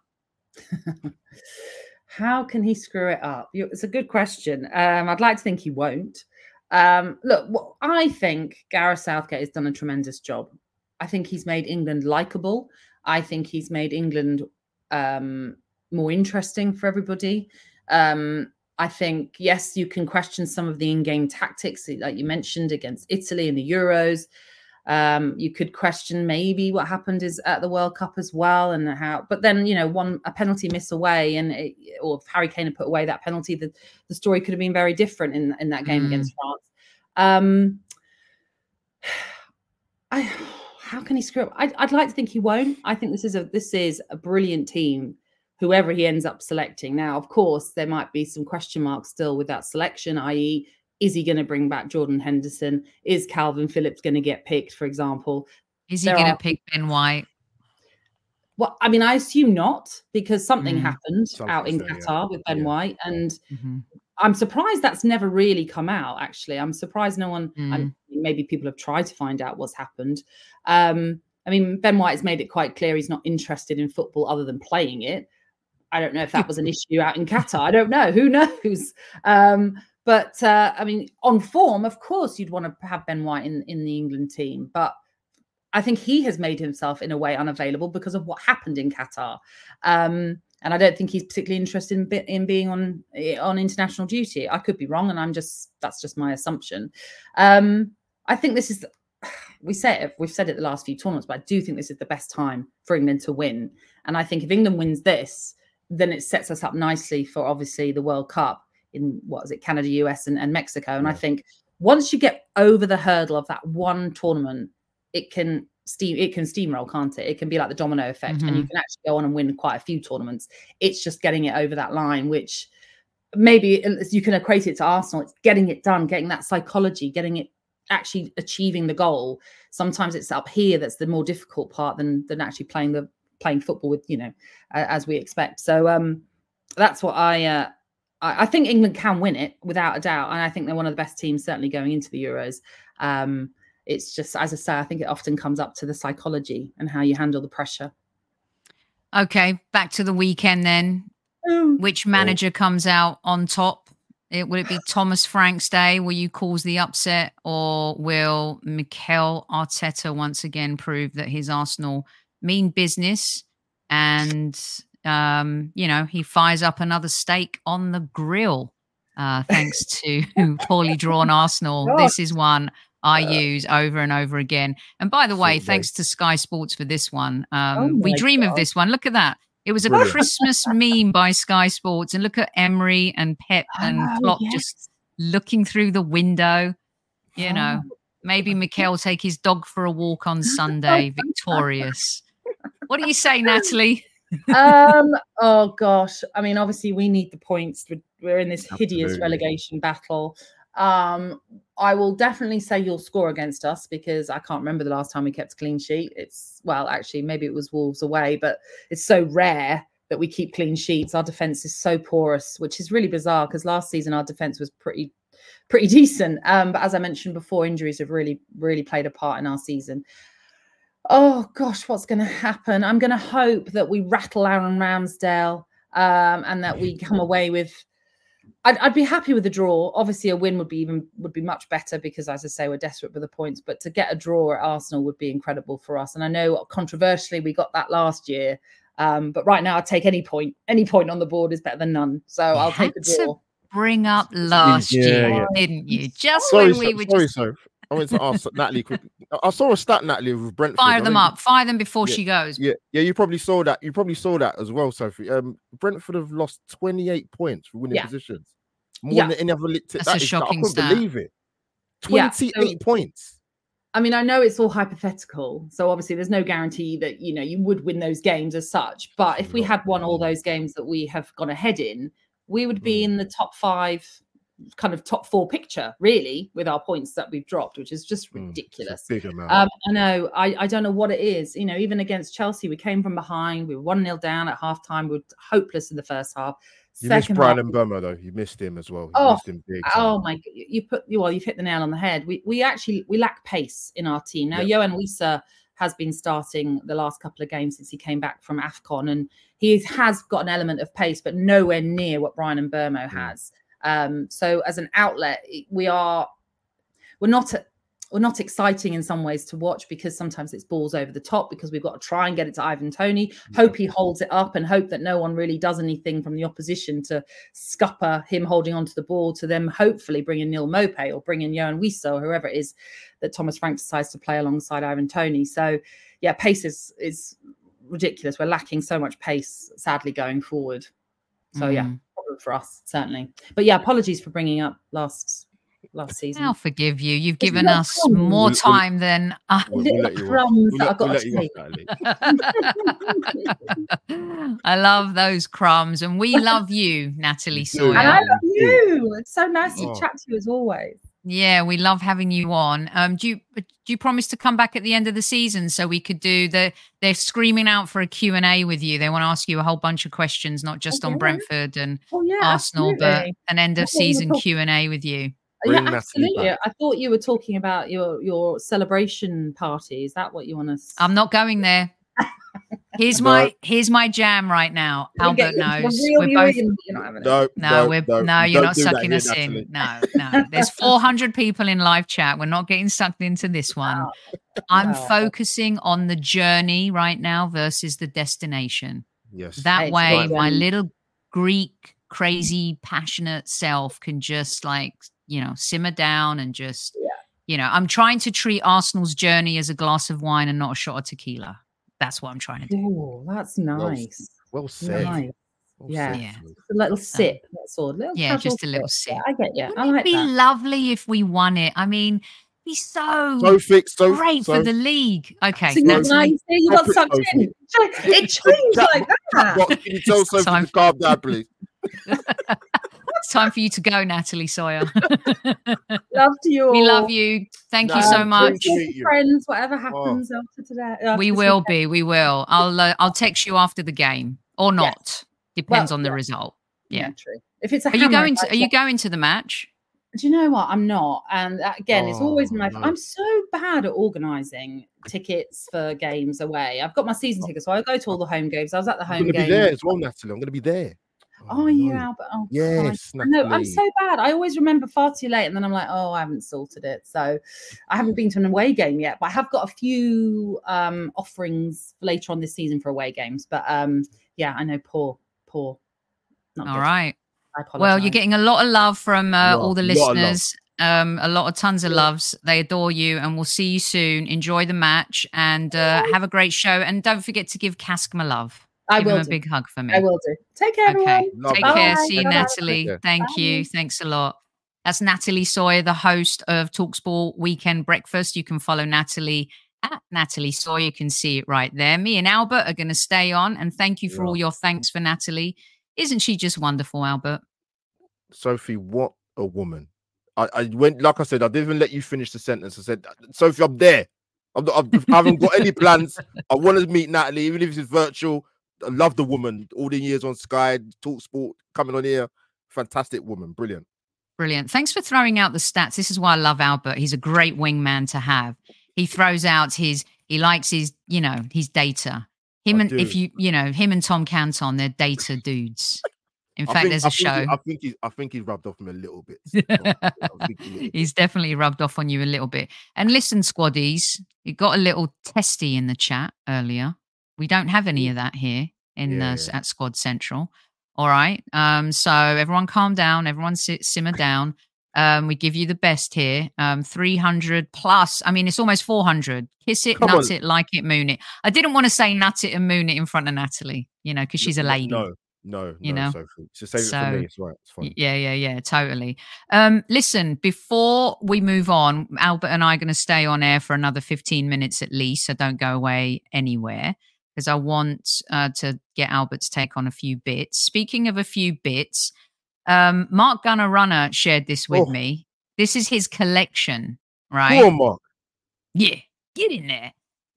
How can he screw it up? It's a good question. Um, I'd like to think he won't. Um, look, well, I think Gareth Southgate has done a tremendous job. I think he's made England likeable. I think he's made England um, more interesting for everybody. Um, I think, yes, you can question some of the in-game tactics, like you mentioned, against Italy in the Euros. Um, you could question maybe what happened is at the World Cup as well, and how. But then, you know, one a penalty miss away, and it, or if Harry Kane had put away that penalty, the, the story could have been very different in in that game mm. against France. Um, I, how can he screw up? I'd, I'd like to think he won't. I think this is a this is a brilliant team. Whoever he ends up selecting. Now, of course, there might be some question marks still with that selection, that is, is he going to bring back Jordan Henderson? Is Calvin Phillips going to get picked, for example? Is he going to pick Ben White? Well, I mean, I assume not, because something mm. happened something out in so, Qatar yeah. with Ben yeah. White. And mm-hmm. I'm surprised that's never really come out, actually. I'm surprised no one, mm. I, maybe people have tried to find out what's happened. Um, I mean, Ben White has made it quite clear he's not interested in football other than playing it. I don't know if that was an issue out in Qatar. I don't know. Who knows? Um, but, uh, I mean, on form, of course, you'd want to have Ben White in, in the England team. But I think he has made himself, in a way, unavailable because of what happened in Qatar. Um, and I don't think he's particularly interested in, in being on, on international duty. I could be wrong, and I'm just that's just my assumption. Um, I think this is... We say it, we've said it the last few tournaments, but I do think this is the best time for England to win. And I think if England wins this, then it sets us up nicely for obviously the World Cup in, what is it, Canada, U S and, and Mexico. And yeah. I think once you get over the hurdle of that one tournament, it can steam, it can steamroll, can't it? It can be like the domino effect, mm-hmm. and you can actually go on and win quite a few tournaments. It's just getting it over that line, which maybe you can equate it to Arsenal. It's getting it done, getting that psychology, getting it actually achieving the goal. Sometimes it's up here that's the more difficult part than than actually playing the playing football with, you know, uh, as we expect. So um, that's what I, uh, I I think England can win it without a doubt. And I think they're one of the best teams certainly going into the Euros. Um, it's just, as I say, I think it often comes up to the psychology and how you handle the pressure. Okay, back to the weekend then. Mm. Which manager comes out on top? It, will it be Thomas Frank's day? Will you cause the upset? Or will Mikel Arteta once again prove that his Arsenal mean business, and um, you know, he fires up another steak on the grill, uh, thanks to poorly drawn Arsenal? God. This is one I uh, use over and over again. And by the way, thanks to Sky Sports for this one. Um, oh we dream God. of this one. Look at that. It was a Brilliant. Christmas meme by Sky Sports, and look at Emery and Pep and oh, Klopp yes. just looking through the window. You oh. know, maybe Mikel take his dog for a walk on Sunday, victorious. What do you say, Natalie? um, oh, gosh. I mean, obviously, we need the points. We're in this hideous Absolutely. relegation battle. Um, I will definitely say you'll score against us, because I can't remember the last time we kept a clean sheet. It's, well, actually, maybe it was Wolves away, but it's so rare that we keep clean sheets. Our defence is so porous, which is really bizarre, because last season our defence was pretty pretty decent. Um, but as I mentioned before, injuries have really, really played a part in our season. Oh gosh, what's going to happen? I'm going to hope that we rattle Aaron Ramsdale um, and that we come away with. I'd, I'd be happy with a draw. Obviously, a win would be even would be much better because, as I say, we're desperate for the points. But to get a draw at Arsenal would be incredible for us. And I know controversially we got that last year, um, but right now I'd take any point. Any point on the board is better than none. So you I'll take a draw. Bring up last yeah, year, yeah. didn't you? Just sorry, when we so, were sorry, just. So. I went to ask Natalie quickly. I saw a stat, Natalie, with Brentford. Fire them I mean, up. Fire them before yeah, she goes. Yeah, yeah. You probably saw that. You probably saw that as well, Sophie. Um, Brentford have lost twenty-eight points for winning yeah. positions, more yeah. than any other league. That's that a is, shocking I couldn't stat. believe it. twenty-eight yeah, so, points. I mean, I know it's all hypothetical, so obviously there's no guarantee that you know you would win those games as such. But if we had won all those games that we have gone ahead in, we would be mm. in the top five. Kind of top four picture, really, with our points that we've dropped, which is just ridiculous. Mm, big amount. Um, I know. I, I don't know what it is. You know, even against Chelsea, we came from behind. We were one nil down at half time. We were hopeless in the first half. You Second missed Brian Mbeumo, though. You missed him as well. You oh, missed him big. Oh my! You put well. You've hit the nail on the head. We we actually we lack pace in our team now. Yep. Yohan Wissa has been starting the last couple of games since he came back from AFCON, and he has got an element of pace, but nowhere near what Brian Mbeumo has. Um, so as an outlet, we are we're not we're not exciting in some ways to watch because sometimes it's balls over the top because we've got to try and get it to Ivan Toney, hope he holds it up and hope that no one really does anything from the opposition to scupper him holding onto the ball to them hopefully bring in Neil Maupay or bring in Yohan Wissa or whoever it is that Thomas Frank decides to play alongside Ivan Toney. So yeah, pace is is ridiculous. We're lacking so much pace, sadly, going forward. So mm. yeah. For us, certainly. But yeah, apologies for bringing up last last season. I'll forgive you. You've There's given us crumbs. more we'll, time we'll, than uh, we'll, we'll little crumbs that I've got to take. I love those crumbs, and we love you, Natalie Sawyer. And I love you. It's so nice oh. to chat to you as always. Yeah, we love having you on. Um, do you do you promise to come back at the end of the season so we could do the? They're screaming out for a Q and A with you. They want to ask you a whole bunch of questions, not just okay. on Brentford and oh, yeah, Arsenal, absolutely. but an end of season Q and A with you. Bring yeah, absolutely. I thought you were talking about your your celebration party. Is that what you want to? S- I'm not going there. Here's my no. here's my jam right now. We're Albert knows. We're both. No, no, no, we're no, no. You're not sucking here, us Natalie. in. No, no. There's four hundred people in live chat. We're not getting sucked into this one. Wow. I'm wow. focusing on the journey right now versus the destination. Yes. That it's way, my little Greek, crazy, passionate self can just like you know simmer down and just yeah. you know. I'm trying to treat Arsenal's journey as a glass of wine and not a shot of tequila. That's what I'm trying to do. Oh, that's nice. Well, well said. Nice. Well yeah. said. yeah. A little sip. Um, that's all. A little yeah, just a little sip. sip. Yeah, I get you. Wouldn't I like it be that. lovely if we won it? I mean, it'd be so, so fixed, so great so, for the league. Okay. So Natalie, nice. You got sucked in. It changed like that. Can you tell Sophie to calm down, please? It's time for you to go, Natalie Sawyer. Love to you all. We love you. Thank no, you so much. Friends, whatever happens oh. after today. After we will weekend. be. We will. I'll uh, I'll text you after the game or not. Yes. Depends well, on the yeah. result. Yeah. yeah, true. If it's a are you going to, are you going to the match? Do you know what? I'm not. And again, oh, it's always my. No. I'm so bad at organising tickets for games away. I've got my season tickets, so I go to all the home games. I was at the home I'm gonna game. be there as well, Natalie. I'm going to be there. Oh, oh you, Albert? Oh, yes. No, I'm so bad. I always remember far too late, and then I'm like, oh, I haven't sorted it. So I haven't been to an away game yet, but I have got a few um, offerings later on this season for away games. But um, yeah, I know, poor, poor. Not all good. right. I apologize. Well, you're getting a lot of love from uh, lot, all the listeners. Um, a lot of tons of loves. They adore you, and we'll see you soon. Enjoy the match and uh, have a great show. And don't forget to give Cask my love. I Give will him a do. big hug for me. I will do. Take care, okay. everyone. Love Take that. care. Bye. See you, Bye. Natalie. Bye. Thank Bye. you. Thanks a lot. That's Natalie Sawyer, the host of TalkSport Weekend Breakfast. You can follow Natalie at Natalie Sawyer. You can see it right there. Me and Albert are going to stay on. And thank you for Yeah. all your thanks for Natalie. Isn't she just wonderful, Albert? Sophie, what a woman. I, I went, like I said, I didn't even let you finish the sentence. I said, Sophie, I'm there. I'm, I'm, I haven't got any plans. I want to meet Natalie, even if it's virtual. I love the woman. All the years on Sky, TalkSport, coming on here. Fantastic woman. Brilliant. Brilliant. Thanks for throwing out the stats. This is why I love Albert. He's a great wingman to have. He throws out his He likes his, you know, his data. Him I and do. if you, you know, him and Tom Canton, they're data dudes. In I fact, think, there's I a think show. He, I think he's I think he's rubbed off him a little bit. I think a little He's bit. definitely rubbed off on you a little bit. And listen, squaddies, you got a little testy in the chat earlier. We don't have any of that here in Yeah, uh, yeah. at Squad Central. All right. Um, so everyone calm down. Everyone sit, simmer down. Um, we give you the best here. Um, three hundred plus. I mean, it's almost four hundred. Kiss it, Come nut on. it, like it, moon it. I didn't want to say nut it and moon it in front of Natalie, you know, because she's a lady. No, no, you no, know? Sophie. So save So, it for me. It's right. It's fine. Yeah, yeah, yeah, totally. Um, listen, before we move on, Albert and I are going to stay on air for another fifteen minutes at least, so don't go away anywhere, because I want uh, to get Albert's take on a few bits. Speaking of a few bits, um, Mark Gunner Runner shared this with Oh. me. This is his collection, right? Go on, Mark. Yeah, get in there.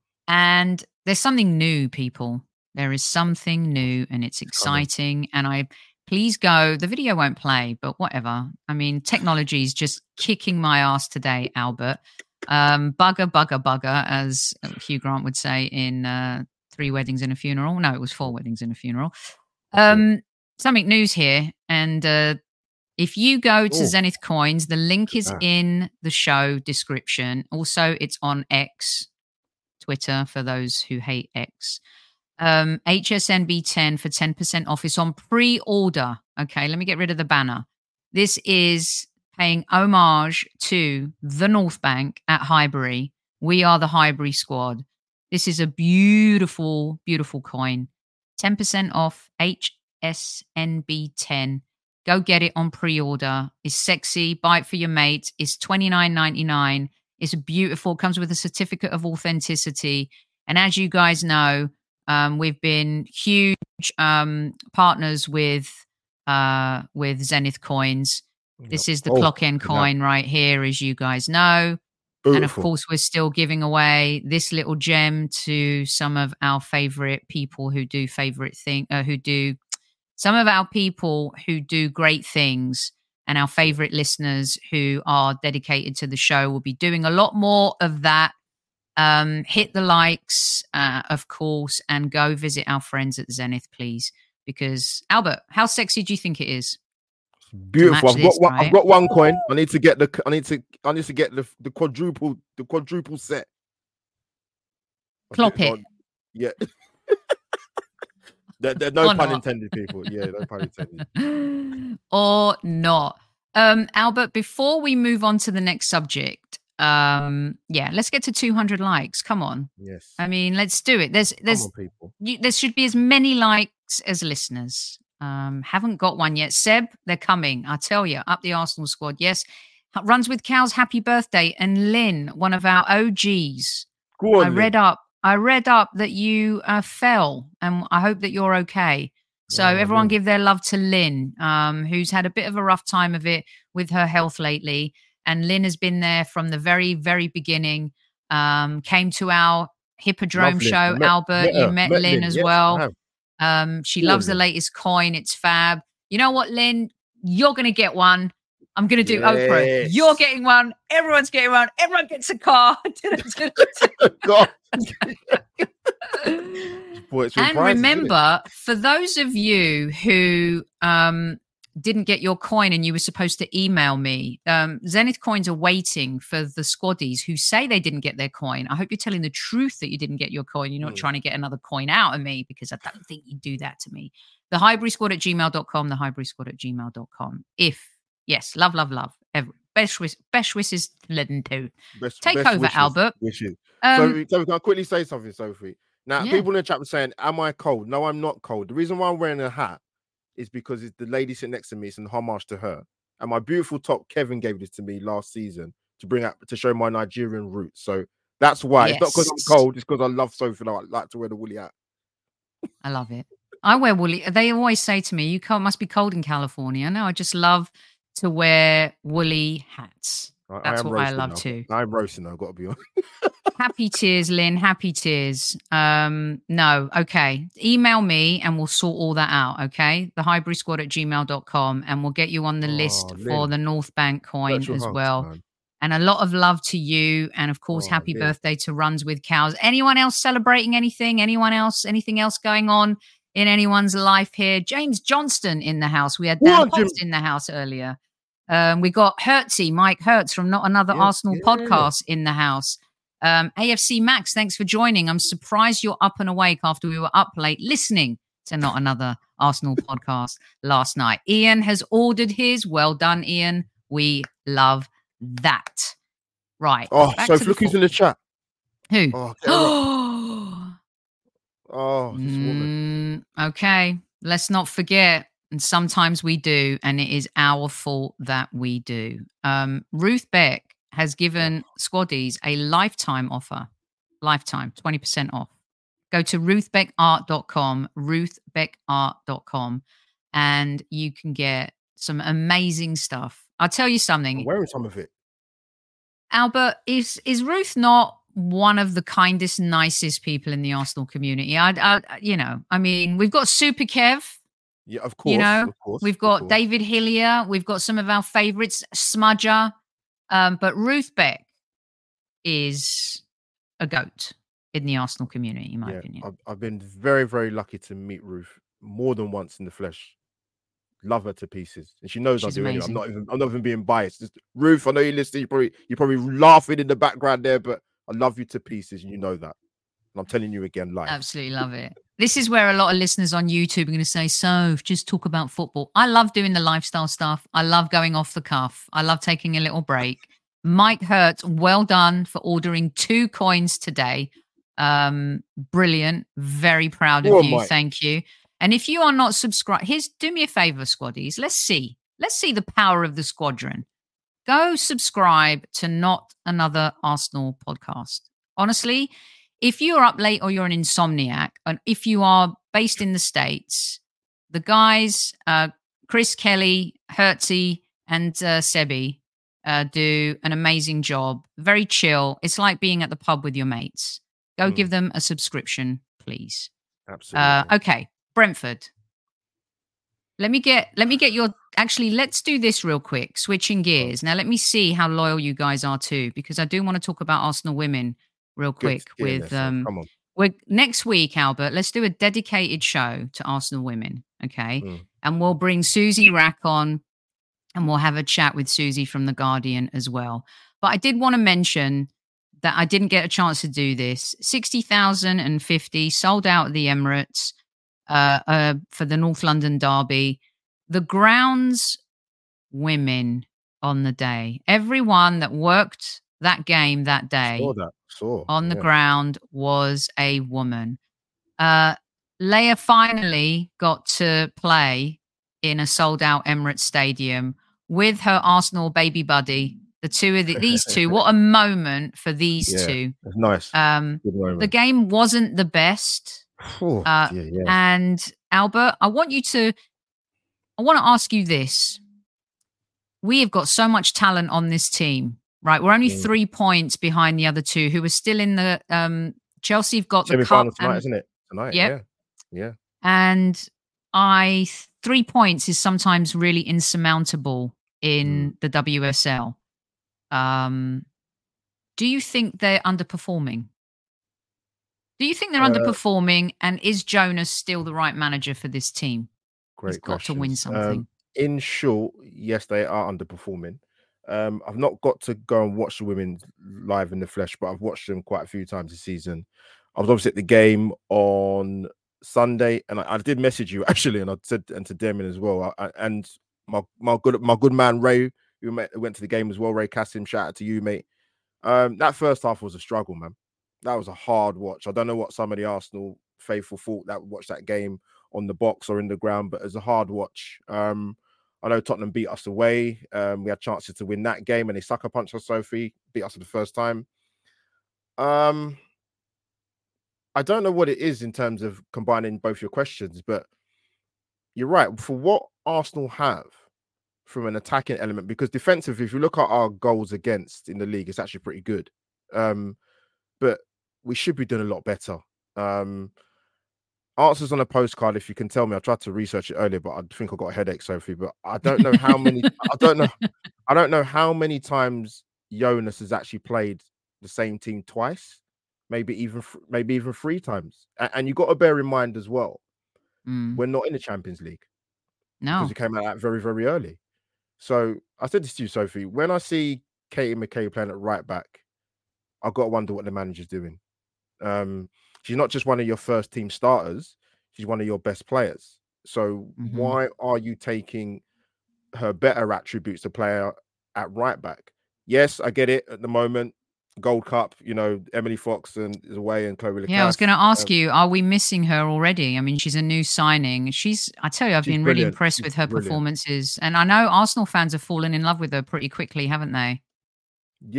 And there's something new, people. There is something new, and it's exciting. And I please go. The video won't play, but whatever. I mean, technology is just kicking my ass today, Albert. Um, bugger, bugger, bugger, as Hugh Grant would say in uh, Three Weddings and a Funeral. No, it was Four Weddings and a Funeral. Um, something news here, and uh, if you go to Ooh. Zenith Coins, the link is Ah. in the show description. Also, it's on X, Twitter, for those who hate X. Um, H S N B ten for ten percent off. It's on pre-order. Okay, let me get rid of the banner. This is paying homage to the North Bank at Highbury. We are the Highbury squad. This is a beautiful, beautiful coin. ten percent off H S N B ten. Go get it on pre-order. It's sexy. Buy it for your mate. It's twenty-nine ninety-nine. It's beautiful. Comes with a certificate of authenticity. And as you guys know, um, we've been huge um, partners with uh, with Zenith Coins. This is the Oh, clock end yeah. coin right here, as you guys know. Beautiful. And of course, we're still giving away this little gem to some of our favorite people who do favorite thing, uh, who do some of our people who do great things, and our favorite listeners who are dedicated to the show. Will be doing a lot more of that. Um, hit the likes, uh, of course, and go visit our friends at Zenith, please. Because Albert, how sexy do you think it is? Beautiful. match I've got this, one. right? I've got one coin. I need to get the. I need to. I need to get the the quadruple. The quadruple set. Clop Okay, it. God. Yeah. there, there, no Or pun not. intended, people. Yeah, no pun intended. Or not. Um, Albert, before we move on to the next subject, um, yeah, let's get to two hundred likes. Come on. Yes. I mean, let's do it. There's, there's, Come on, people. you, there should be as many likes as listeners. Um, haven't got one yet. Seb, they're coming. I tell you, up the Arsenal squad. Yes. Runs with Cows. Happy birthday. And Lynn, one of our O Gs. Go on. I read Lynn. up. I read up that you uh, fell, and I hope that you're okay. So Oh, everyone Lynn. give their love to Lynn, um, who's had a bit of a rough time of it with her health lately. And Lynn has been there from the very, very beginning. Um, came to our Hippodrome Love Lynn. show, I met- Albert. met you her. met, Met Lynn Lynn, as yes, I well. have. Um, she Cool, loves the Lynn. latest coin. It's fab. You know what, Lynn? You're going to get one. I'm going to do Oprah. Yes. You're getting one. Everyone's getting one. Everyone gets a car. God. Boy, it's And reprised, isn't it? remember, for those of you who um, didn't get your coin and you were supposed to email me, um, Zenith Coins are waiting for the squaddies who say they didn't get their coin. I hope you're telling the truth that you didn't get your coin. You're not Mm. trying to get another coin out of me, because I don't think you do that to me. The Highbury Squad at gmail dot com, the Highbury Squad at gmail dot com. If, yes, love, love, love. Every, best, wish, best wishes to Lynn too. Best- Take best over, wishes, Albert. Wishes. Um, Sophie, Sophie, can I quickly say something, Sophie? Now, Yeah. people in the chat were saying, "Am I cold?" No, I'm not cold. The reason why I'm wearing a hat is because it's the lady sitting next to me. It's in homage to her. And my beautiful top, Kevin gave this to me last season to bring out to show my Nigerian roots. So that's why. It's not because Yes. I'm cold. It's because I love Sophie. And I like to wear the woolly hat. I love it. I wear woolly. They always say to me, "You can't, must be cold in California." No, I just love to wear woolly hats. I, That's I am what I roasting love now. too. I'm roasting now. Got to be honest. Happy tears, Lynn. Happy tears. Um, no, okay. Email me and we'll sort all that out. Okay, the Highbury Squad at gmail dot com, and we'll get you on the list Oh, for Lynn. the North Bank coin Virtual as hugs, well. man. And a lot of love to you. And of course, Oh, happy dear. birthday to Runs with Cows. Anyone else celebrating anything? Anyone else? Anything else going on in anyone's life here? James Johnston in the house. We had Dan What, Jim? Potts in the house earlier. Um, we got Hertzy, Mike Hertz from Not Another Yeah, Arsenal yeah. podcast in the house. Um, A F C Max, thanks for joining. I'm surprised you're up and awake after we were up late listening to Not Another Arsenal podcast last night. Ian has ordered his. Well done, Ian. We love that. Right. Oh, back so to the look who's in the chat. Who? Oh, get her up. Oh, this woman. Mm, okay. Let's not forget. And sometimes we do, and it is our fault that we do. Um, Ruth Beck has given Squaddies a lifetime offer. Lifetime, twenty percent off. Go to ruth beck art dot com, ruth beck art dot com, and you can get some amazing stuff. I'll tell you something. I'm wearing some of it. Albert, is is Ruth not one of the kindest, nicest people in the Arsenal community? I, I you know, I mean, we've got Super Kev. Yeah, of course. You know, of course, we've of got course. David Hillier. We've got some of our favorites, Smudger. Um, but Ruth Beck is a goat in the Arsenal community, in my Yeah, opinion. I've, I've been very, very lucky to meet Ruth more than once in the flesh. Love her to pieces, and she knows She's I do. Anyway. I'm amazing. not even. I'm not even being biased. Just, Ruth, I know you're listening. You probably, you're probably laughing in the background there, but I love you to pieces, and you know that. And I'm telling you again, live. Absolutely love it. This is where a lot of listeners on YouTube are going to say, so just talk about football. I love doing the lifestyle stuff. I love going off the cuff. I love taking a little break. Mike Hertz, well done for ordering two coins today. Um, brilliant. Very proud of Go on, you. Mike. Thank you. And if you are not subscribed, here's, do me a favor, Squaddies. Let's see. Let's see the power of the squadron. Go subscribe to Not Another Arsenal podcast. Honestly, if you're up late or you're an insomniac, and if you are based in the States, the guys, uh, Chris Kelly, Hertzy, and uh, Sebi uh, do an amazing job. Very chill. It's like being at the pub with your mates. Go Mm. give them a subscription, please. Absolutely. Uh, okay, Brentford. Let me get let me get your actually let's do this real quick, switching gears. Now let me see how loyal you guys are too, because I do want to talk about Arsenal women real Good. quick Get in with there, son. um Come on. we're, next week, Albert, let's do a dedicated show to Arsenal women, okay? Mm. And we'll bring Susie Rack on and we'll have a chat with Susie from The Guardian as well. But I did want to mention that I didn't get a chance to do this. sixty thousand fifty sold out at the Emirates uh, uh, for the North London derby. The grounds women on the day, everyone that worked that game that day Saw that. Saw. on the yeah. ground was a woman. Uh, Leia finally got to play in a sold out Emirates Stadium with her Arsenal baby buddy. The two of the, these two, what a moment for these Yeah, two. It's nice. Um, Good moment. the game wasn't the best. Oh, uh, yeah, yeah. And Albert, I want you to, I want to ask you this. We have got so much talent on this team, right? We're only Mm. three points behind the other two who are still in the, um, Chelsea have got the Semi-final cup. tonight, and, isn't it? Tonight. Yep. Yeah. Yeah. and I, three points is sometimes really insurmountable in Mm. the W S L. Um, do you think they're underperforming? Do you think they're Uh, underperforming? And is Jonas still the right manager for this team? Great He's got to win questions. something. Um, in short, yes, they are underperforming. Um, I've not got to go and watch the women live in the flesh, but I've watched them quite a few times this season. I was obviously at the game on Sunday, and I, I did message you actually, and I said and to Damien as well. I, I- and my my good my good man Ray, who met, went to the game as well. Ray Cassim, shout out to you, mate. Um, that first half was a struggle, man. That was a hard watch. I don't know what some of the Arsenal faithful thought that watched that game on the box or in the ground, but it was a hard watch. Um, I know Tottenham beat us away. Um, we had chances to win that game, and they sucker punched us, Sophie, beat us for the first time. Um, I don't know what it is in terms of combining both your questions, but you're right. For what Arsenal have from an attacking element, because defensive, if you look at our goals against in the league, it's actually pretty good. Um, but we should be doing a lot better. Um, answers on a postcard, if you can tell me. I tried to research it earlier, but I think I got a headache, Sophie. But I don't know how many. I don't know. I don't know how many times Jonas has actually played the same team twice, maybe even maybe even three times. And, and you got to bear in mind as well, Mm. we're not in the Champions League because No. we came out very, very early. So I said this to you, Sophie, when I see Katie McKay playing at right back, I've got to wonder what the manager's doing. Um, she's not just one of your first team starters, she's one of your best players. So Mm-hmm. why are you taking her better attributes to play at right back? Yes, I get it at the moment. Gold Cup, you know, Emily Fox and is away and Chloe Lacasse. Yeah, I was going to ask um, you, are we missing her already? I mean, she's a new signing. She's, I tell you, I've been really brilliant. impressed She's with her brilliant. performances. And I know Arsenal fans have fallen in love with her pretty quickly, haven't they? Yeah.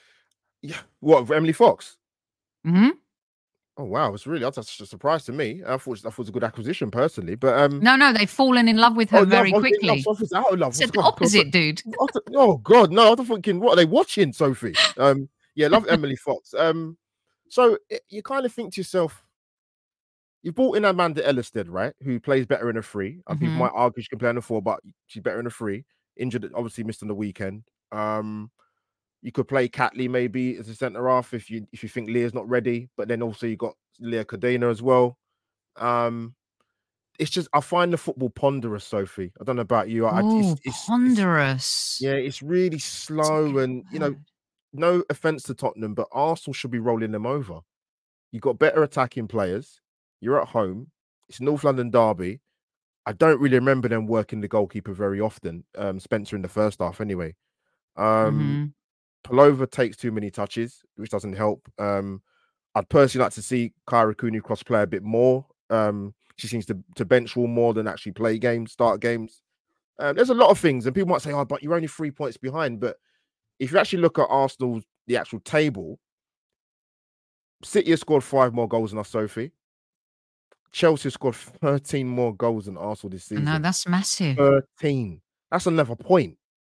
Yeah. What, Emily Fox? Mm-hmm. Oh wow, it's really that's a surprise to me. I thought that was a good acquisition personally, but um, no, no, they've fallen in love with her oh, very love, quickly. Love, Sophie's out of love. It's the God, opposite, God, dude. Oh God, no! I'm thinking, what are they watching, Sophie? Um, yeah, love Emily Fox. Um, so it, you kind of think to yourself, you brought in Amanda Ellisted, right? Who plays better in a three. I Mm-hmm. think might argue she can play in a four, but she's better in a three. Injured, obviously missed on the weekend. Um. You could play Catley maybe as a centre half if you if you think Leah's not ready, but then also you got Leah Cadena as well. Um, it's just I find the football ponderous, Sophie. I don't know about you. I, Oh, it's, it's, ponderous. It's, yeah, it's really slow, and you know, no offense to Tottenham, but Arsenal should be rolling them over. You got better attacking players. You're at home. It's North London derby. I don't really remember them working the goalkeeper very often. Um, Spencer in the first half, anyway. Um. Mm-hmm. Palova takes too many touches, which doesn't help. Um, I'd personally like to see Kyra Cooney cross play a bit more. Um, she seems to, to bench all more than actually play games, start games. Um, there's a lot of things, and people might say, oh, but you're only three points behind. But if you actually look at Arsenal's, the actual table, City has scored five more goals than us, Sophie. Chelsea has scored thirteen more goals than Arsenal this season. No, that's massive. thirteen. That's another point.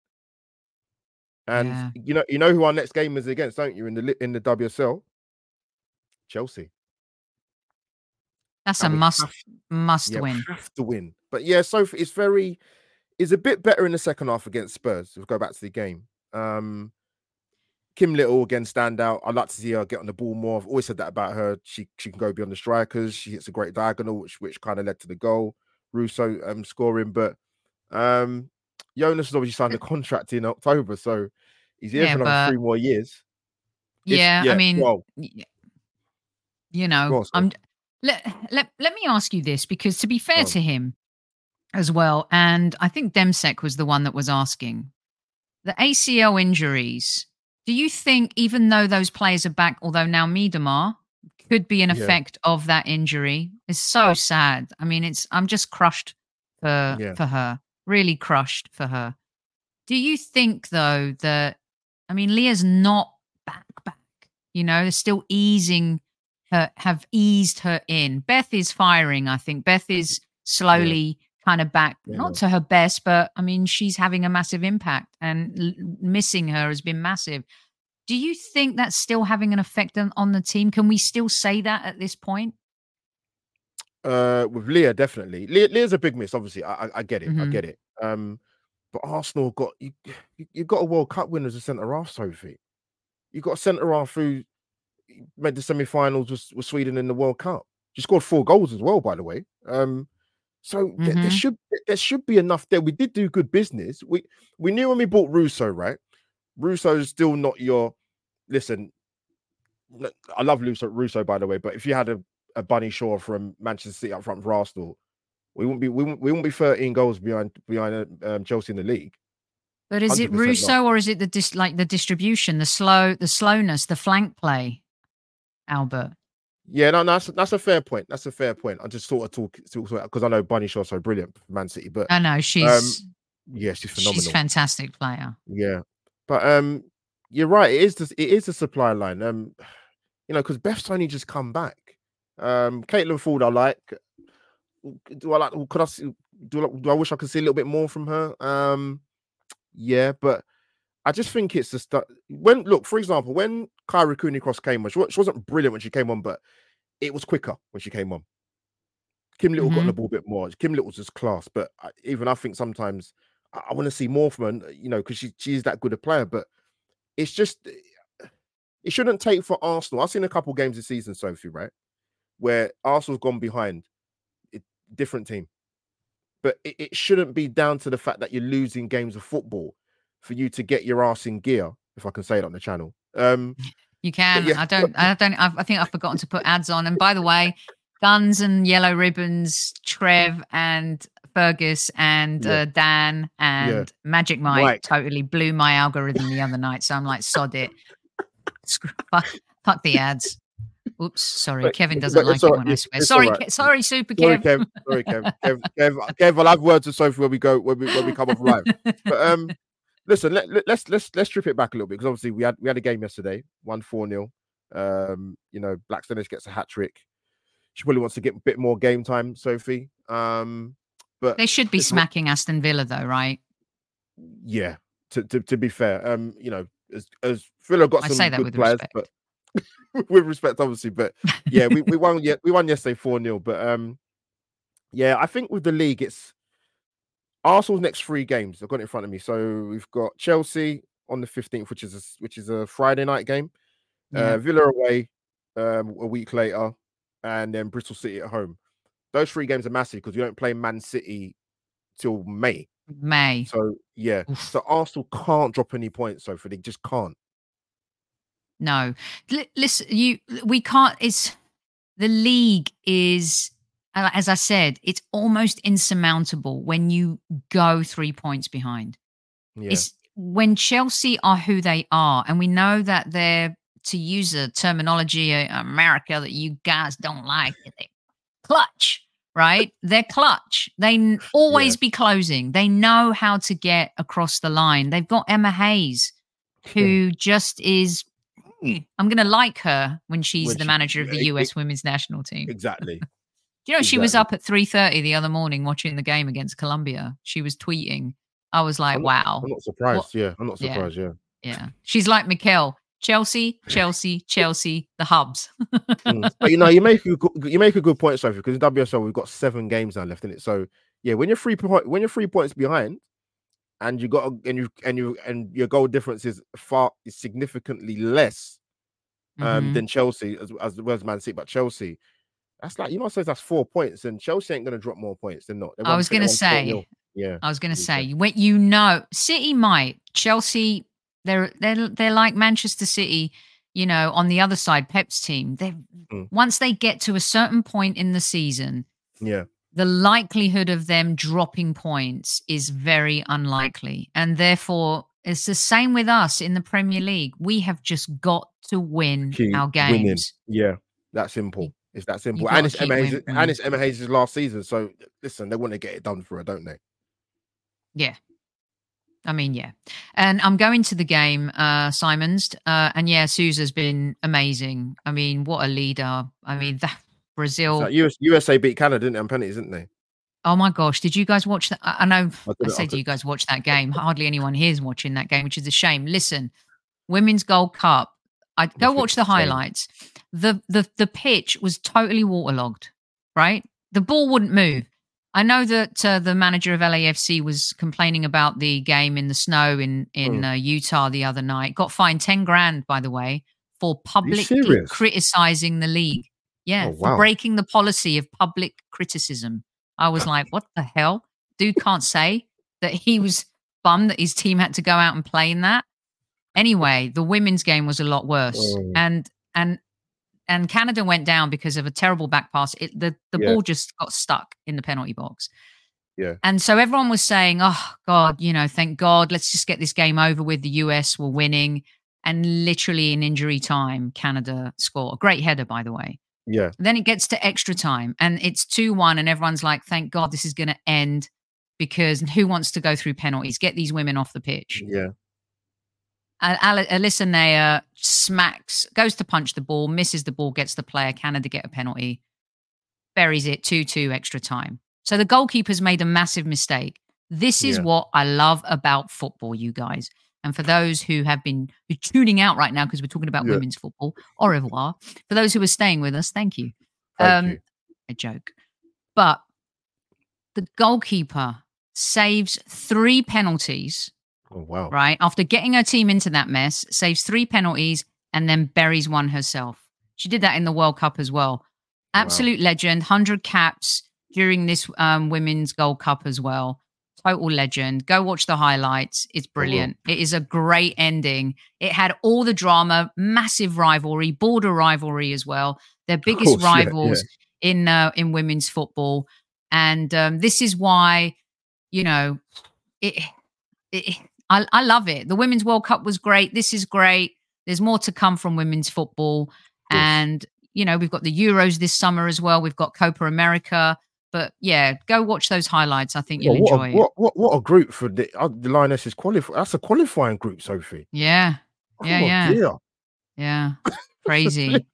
And yeah. you know, you know who our next game is against, don't you? In the in the W S L, Chelsea. That's and a must have, must yeah, win. Have to win. But yeah, so it's very, it's a bit better in the second half against Spurs. We'll go back to the game. Um, Kim Little again stand out. I'd like to see her get on the ball more. I've always said that about her. She she can go beyond the strikers. She hits a great diagonal, which which kind of led to the goal. Russo um scoring, but um. Jonas has obviously signed a contract in October, so he's here yeah, for another but, three more years. Yeah, yeah, I mean, well, you know, on, I'm. Let, let let me ask you this, because to be fair on. to him as well, and I think Demsek was the one that was asking, the A C L injuries. Do you think, even though those players are back, although now Miedemar could be an Yeah. effect of that injury, it's so sad. I mean, it's I'm just crushed for Yeah. for her. Really crushed for her. Do you think, though, that, I mean, Leah's not back, back, you know, they're still easing her, have eased her in. Beth is firing, I think. Beth is slowly yeah. kind of back, yeah. not to her best, but, I mean, she's having a massive impact, and l- missing her has been massive. Do you think that's still having an effect on, on the team? Can we still say that at this point? Uh, with Leah, definitely. Leah, Leah's a big miss. Obviously, I, I, I get it. Mm-hmm. I get it. Um, but Arsenal got you. You got a World Cup winner as a centre half, Sophie. You got a centre half who made the semi-finals with, with Sweden in the World Cup. She scored four goals as well, by the way. Um, so mm-hmm. th- there should there should be enough there. We did do good business. We we knew when we bought Russo, right? Russo's still not your. Listen, I love Russo, Russo, by the way. But if you had a a Bunny Shaw from Manchester City up front for Arsenal, we wouldn't be we wouldn't, we wouldn't be thirteen goals behind behind um, Chelsea in the league. But is it Russo not. or is it the dis, like the distribution, the slow, the slowness, the flank play, Albert? Yeah, no, no that's that's a fair point. That's a fair point. I just sort of talk because I know Bunny Shaw's so brilliant for Man City, but I know she's um, yeah, she's phenomenal. She's a fantastic player. Yeah, but um, you're right. It is the, it is the supply line. Um, you know, because Beth's only just come back. Um, Caitlin Ford, I like. Do I like? Could I see? Do I, do I wish I could see a little bit more from her? Um, yeah, but I just think it's the stuff. When look, for example, when Kyra Cooney Cross came on, she, she wasn't brilliant when she came on, but it was quicker when she came on. Kim Little mm-hmm. got on the ball a bit more. Kim Little was just class, but I, even I think sometimes I, I want to see more from her. You know, because she she's that good a player, but it's just it shouldn't take for Arsenal. I've seen a couple games this season, Sophie, right, where Arsenal's gone behind, it, different team, but it, it shouldn't be down to the fact that you're losing games of football for you to get your ass in gear, if I can say it on the channel. Um, you can. yeah. I don't. I don't. I've, I think I've forgotten to put ads on. And by the way, Guns and Yellow Ribbons, Trev and Fergus and Yeah. uh, Dan and Yeah. Magic Mike, Mike. totally blew my algorithm the other night. So I'm like, sod it. Screw, fuck, fuck the ads. Oops, sorry. But- Kevin but doesn't like it's it all- when I it's- swear. it's Sorry, all right. Ke- sorry, Super Sorry, Kev. Kev. Sorry, Kev. Kev, Kev, Kev, I'll have words with Sophie when we go when we when we come off live. But um, listen, let, let, let's let's let's strip it back a little bit because obviously we had we had a game yesterday, one four nil. Um, you know, Blackstenish gets a hat trick. She probably wants to get a bit more game time, Sophie. Um, but They should be it's- smacking Aston Villa, though, right? yeah. To, to to be fair, um, you know, as as Villa got I some say that good with players, respect. but with respect, obviously. But yeah, we, we won. Yeah, we won yesterday four nil. But um, yeah, I think with the league, it's Arsenal's next three games. I've got it in front of me. So we've got Chelsea on the fifteenth, which is a, which is a Friday night game. Yeah. Uh, Villa away um, a week later, and then Bristol City at home. Those three games are massive because we don't play Man City till May. May. So yeah, Oof. so Arsenal can't drop any points. So for they just can't. No, L- listen, you. We can't. It's the league is, uh, as I said, it's almost insurmountable when you go three points behind. Yeah, It's when Chelsea are who they are, and we know that they're, to use a terminology in America that you guys don't like, they clutch, right? They're clutch. They n- always Yeah. be closing. They know how to get across the line. They've got Emma Hayes, who just is. I'm going to like her when she's When the she- manager of the yeah, U S it- women's national team. exactly. Do you know she was exactly. up at three thirty the other morning watching the game against Colombia? She was tweeting. I was like, I'm wow. I'm not surprised. What- Yeah, I'm not Yeah. surprised. Yeah. Yeah. She's like Mikel. Chelsea, Chelsea, Chelsea, the hubs. Mm. But you know, you make a good, you make a good point, Sophie, because in W S L we've got seven games now left in it. So yeah, when you're three point, when you're three points behind, and you got and you and you and your goal difference is far is significantly less um Mhm. than Chelsea as as well as Man City, but Chelsea, that's like you know, says that's four points, and Chelsea ain't gonna drop more points than not. They I won- was think going they to won four say, nil. yeah, I was going to Yeah. say, when you know, City might, Chelsea, they're they're they're like Manchester City, you know, on the other side, Pep's team. They Mm. once they get to a certain point in the season, yeah, the likelihood of them dropping points is very unlikely, and therefore it's the same with us in the Premier League. We have just got to win Keep our winning. games. Yeah, that simple. It's that simple. gotta And it's keep Emma Hayes, win- and winning. it's Emma Hayes' last season. So listen, they want to get it done for her, don't they? Yeah. I mean, yeah. And I'm going to the game, uh, Simons. Uh, and yeah, Sousa's been amazing. I mean, what a leader. I mean, that Brazil. So U S, U S A beat Canada, didn't they, on penalties, didn't they? Oh my gosh. Did you guys watch that? I I know I I didn't- I say, do didn't. you guys watch that game? Hardly anyone here is watching that game, which is a shame. Listen, Women's Gold Cup. I go Must be watch the insane. highlights. The, the the pitch was totally waterlogged, right? The ball wouldn't move. I know that uh, the manager of L A F C was complaining about the game in the snow in in Hmm. uh, Utah the other night. Got fined ten grand, by the way, for publicly serious? criticizing the league. Yeah, Oh, for wow. breaking the policy of public criticism. I was like, what the hell? Dude can't say that he was bummed that his team had to go out and play in that. Anyway, the women's game was a lot worse. Oh. And and and Canada went down because of a terrible back pass. It, the the Yeah. ball just got stuck in the penalty box. Yeah. And so everyone was saying, oh, God, you know, thank God, let's just get this game over with. The U S were winning. And literally in injury time, Canada score. A great header, by the way. Yeah. Then it gets to extra time and it's two one. And everyone's like, thank God this is going to end because who wants to go through penalties? Get these women off the pitch. Yeah. Al- Al- Alyssa Nair smacks, goes to punch the ball, misses the ball, gets the player. Canada get a penalty, buries it two two extra time. So the goalkeeper's made a massive mistake. This is Yeah. what I love about football, you guys. And for those who have been who are tuning out right now because we're talking about Yeah. women's football, au revoir. For those who are staying with us, thank you. Thank Um, you. A joke. But the goalkeeper saves three penalties Oh, wow. Right? After getting her team into that mess, saves three penalties and then buries one herself. She did that in the World Cup as well. Absolute wow. legend, one hundred caps during this um, Women's Gold Cup as well. Total legend. Go watch the highlights. It's brilliant. Oh. It is a great ending. It had all the drama, massive rivalry, border rivalry as well. Their biggest oh, rivals yeah, yeah. in uh, in women's football. And um, this is why, you know, it, it I, I love it. The Women's World Cup was great. This is great. There's more to come from women's football. And, you know, we've got the Euros this summer as well. We've got Copa America. But, yeah, go watch those highlights. I think you'll well, what enjoy a, it. What, what, what a group for the, uh, the Lionesses qualify. That's a qualifying group, Sophie. Yeah. Yeah, oh, yeah. Dear. Yeah. Crazy.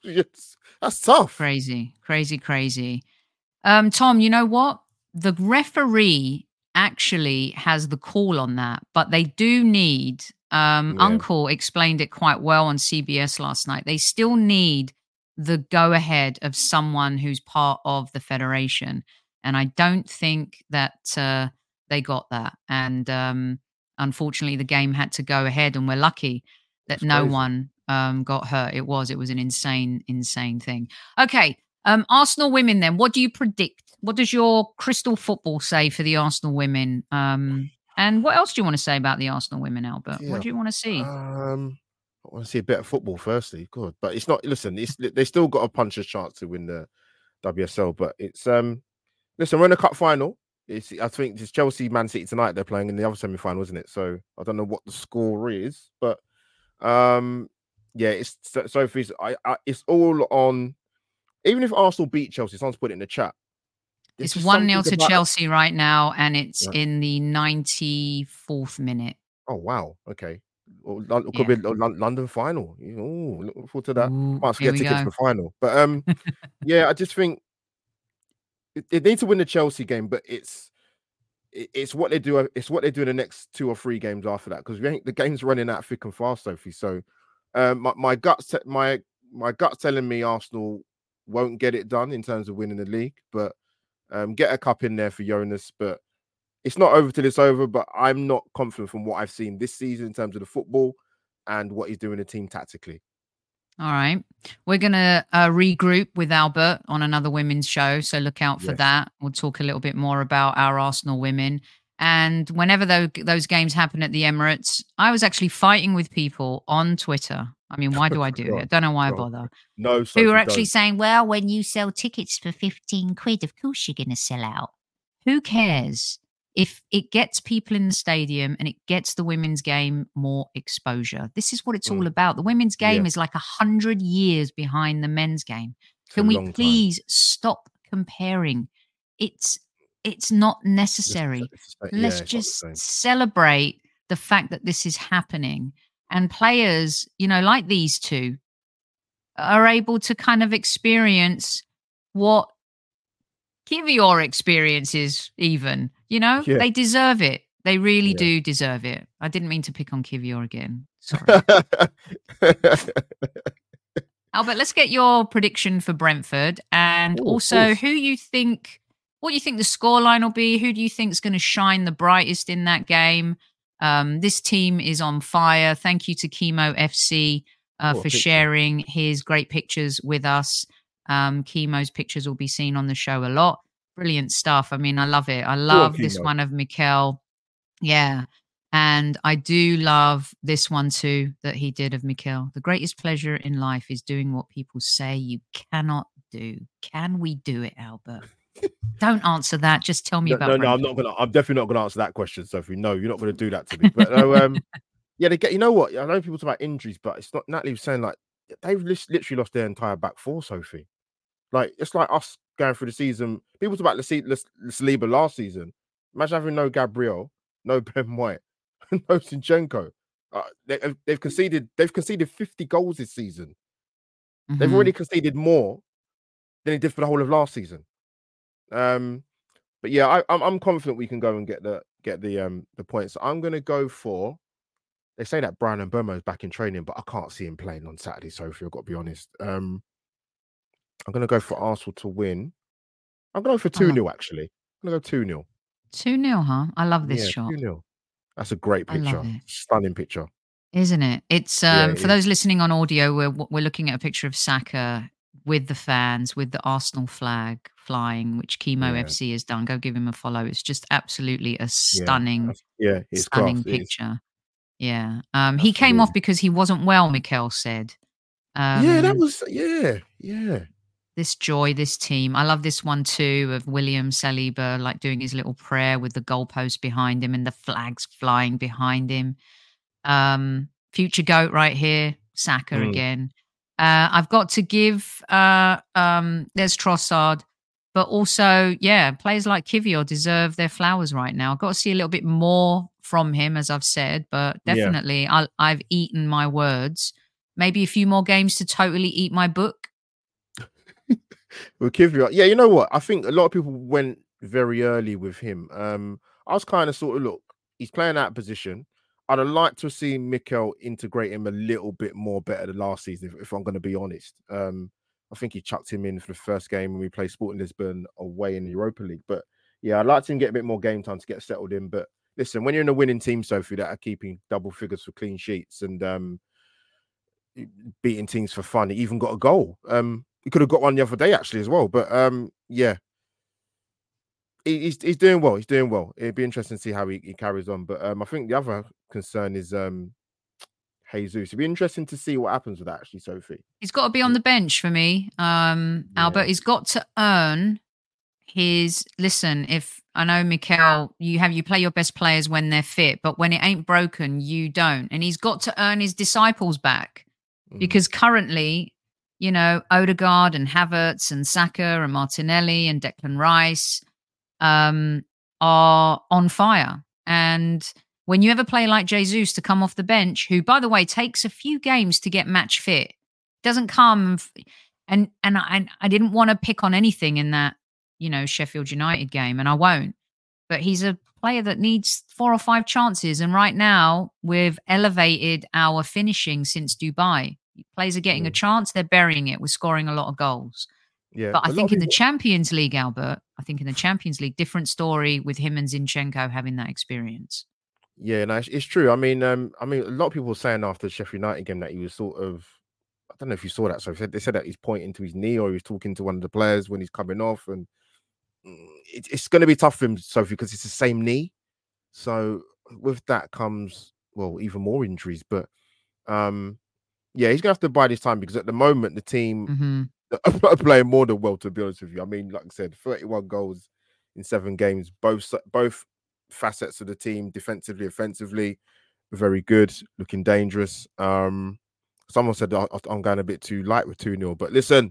That's tough. Crazy, crazy, crazy. Um, Tom, you know what? The referee actually has the call on that, but they do need, um, yeah. Uncle explained it quite well on C B S last night. They still need the go ahead of someone who's part of the federation. And I don't think that uh, they got that. And um, unfortunately, the game had to go ahead, and we're lucky that That's no crazy. one um, got hurt. It was, it was an insane, insane thing. Okay. Um, Arsenal women then, what do you predict? What does your crystal football say for the Arsenal women? Um, and what else do you want to say about the Arsenal women, Albert? Yeah. What do you want to see? Um, I want to see a bit of football firstly. Good. But it's not, listen, it's, they still got a puncher's chance to win the W S L. But it's, um, listen, we're in a cup final. It's, I think it's Chelsea, Man City tonight. They're playing in the other semi-final, isn't it? So I don't know what the score is. But um, yeah, it's Sophie's, I, I, it's all on. Even if Arsenal beat Chelsea, someone's put it in the chat. It's one nil to Chelsea it. right now, and it's yeah. in the ninety-fourth minute. Oh, wow. Okay. Well, it could yeah. be a London final. Oh, looking forward to that. Ooh, Might get tickets for the final. But um, yeah, I just think they need to win the Chelsea game, but it's it's what they do. It's what they do in the next two or three games after that, because the game's running out thick and fast, Sophie. So um, my, my gut's my my gut's telling me Arsenal won't get it done in terms of winning the league, but um, get a cup in there for Jonas. But it's not over till it's over. But I'm not confident from what I've seen this season in terms of the football and what he's doing the team tactically. All right. We're going to uh, regroup with Albert on another women's show. So look out for yes. that. We'll talk a little bit more about our Arsenal women. And whenever those, those games happen at the Emirates, I was actually fighting with people on Twitter. I mean, why do I do it? I don't know why I bother. No, who are actually don't. saying, well, when you sell tickets for fifteen quid, of course you're going to sell out. Who cares? If it gets people in the stadium and it gets the women's game more exposure. This is what it's mm. all about. The women's game yeah. is like a hundred years behind the men's game. It's Can we please time. stop comparing? It's it's not necessary. It's, it's, yeah, Let's just celebrate the fact that this is happening. And players, you know, like these two, are able to kind of experience what Kiwior experiences even, you know, yeah. they deserve it. They really yeah. do deserve it. I didn't mean to pick on Kiwior again. Sorry. Albert, let's get your prediction for Brentford, and Ooh, also who you think, what you think the scoreline will be. Who do you think is going to shine the brightest in that game? Um, this team is on fire. Thank you to Chemo F C uh, oh, for sharing his great pictures with us. Um, Chemo's pictures will be seen on the show a lot. Brilliant stuff. I mean, I love it. I love oh, this one of Mikel. Yeah. And I do love this one too that he did of Mikel. The greatest pleasure in life is doing what people say you cannot do. Can we do it, Albert? Don't answer that. Just tell me no, about No, Brentford. no, I'm not gonna I'm definitely not gonna answer that question, Sophie. No, you're not gonna do that to me. But no, um yeah, they get you know what? I know people talk about injuries, but it's not Natalie was saying like they've literally lost their entire back four, Sophie. Like it's like us going through the season. People talk about Saliba last season. Imagine having no Gabriel, no Ben White, no Zinchenko. Uh, they, they've conceded. They've conceded fifty goals this season. Mm-hmm. They've already conceded more than they did for the whole of last season. Um, but yeah, I, I'm I'm confident we can go and get the get the um the points. I'm gonna go for. They say that Brian and Burma is back in training, but I can't see him playing on Saturday, Sophie. I've got to be honest. Um, I'm gonna go for Arsenal to win. I'm going to go for two nil, uh-huh. actually. I'm going to go two nil. two nil, huh? I love this yeah, shot. two nil. That's a great I love picture. it. Stunning picture. Isn't it? It's Yeah, um it for is. those listening on audio, we're we're looking at a picture of Saka with the fans, with the Arsenal flag flying, which Chemo Yeah, F C has done. Go give him a follow. It's just absolutely a yeah, stunning, that's- yeah. It's class. stunning It is picture. Yeah. Um he came off absolutely. because he wasn't well, Mikel said. Yeah, that Um was. Yeah, yeah. this joy, this team. I love this one too of William Saliba like doing his little prayer with the goalpost behind him and the flags flying behind him. Um, future GOAT right here, Saka Mm. again. Uh, I've got to give uh, um, there's Trossard, but also, yeah, players like Kivior deserve their flowers right now. I've got to see a little bit more from him, as I've said, but Yeah. definitely I'll, I've eaten my words. Maybe a few more games to totally eat my book. With Kivior, yeah, you know what? I think a lot of people went very early with him. Um, I was kind of sort of look, he's playing that position. I'd have liked to see Mikel integrate him a little bit more better than last season, if, if I'm going to be honest. Um, I think he chucked him in for the first game when we played Sporting Lisbon away in the Europa League. But yeah, I'd like to get a bit more game time to get settled in. But listen, when you're in a winning team, Sophie, that are keeping double figures for clean sheets and um, beating teams for fun, he even got a goal. Um, he could have got one the other day actually as well. But um, yeah, he, he's he's doing well. He's doing well. It'd be interesting to see how he, he carries on. But um, I think the other concern is um, Jesus. It'd be interesting to see what happens with that actually, Sophie. He's got to be on the bench for me, um, Albert. Yeah. He's got to earn his listen. If I know, Mikel, you have you play your best players when they're fit, but when it ain't broken, you don't. And he's got to earn his disciples back Mm. because currently, you know, Odegaard and Havertz and Saka and Martinelli and Declan Rice um, are on fire. And when you ever play like Jesus to come off the bench, who, by the way, takes a few games to get match fit, doesn't come, and and I, I didn't want to pick on anything in that, you know, Sheffield United game, and I won't. But he's a player that needs four or five chances, and right now we've elevated our finishing since Dubai. Players are getting Mm. a chance; they're burying it. We're scoring a lot of goals. Yeah, But I a lot think of in the people- Champions League, Albert, I think in the Champions League, different story with him and Zinchenko having that experience. Yeah, no, it's, it's true. I mean, um, I mean, a lot of people were saying after the Sheffield United game that he was sort of, I don't know if you saw that. So they said, they said that he's pointing to his knee or he's talking to one of the players when he's coming off, and mm, it, it's going to be tough for him, Sophie, because it's the same knee. So with that comes, well, even more injuries. But um, yeah, he's gonna have to bide his time because at the moment the team Mm-hmm. are playing more than well. To be honest with you, I mean, like I said, thirty-one goals in seven games. Both both facets of the team, defensively, offensively, very good, looking dangerous. Um, someone said I, I'm going a bit too light with two nil, but listen,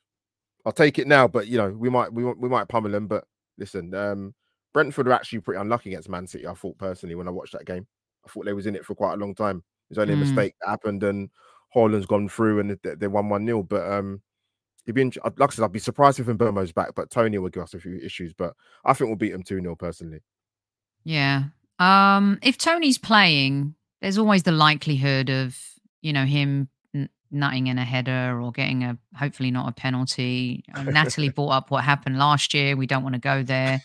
I'll take it now. But you know, we might we we might pummel them. But listen, um, Brentford are actually pretty unlucky against Man City. I thought personally when I watched that game, I thought they was in it for quite a long time. There's only Mm. a mistake that happened, and Haaland's gone through, and they, they won one nil. But um, it'd be like I said, I'd be surprised if Mbeumo's back, but Tony will give us a few issues. But I think we'll beat them two nil personally. Yeah. Um, if Tony's playing, there's always the likelihood of, you know, him n- nutting in a header or getting a, hopefully not a penalty. Uh, Natalie brought up what happened last year. We don't want to go there.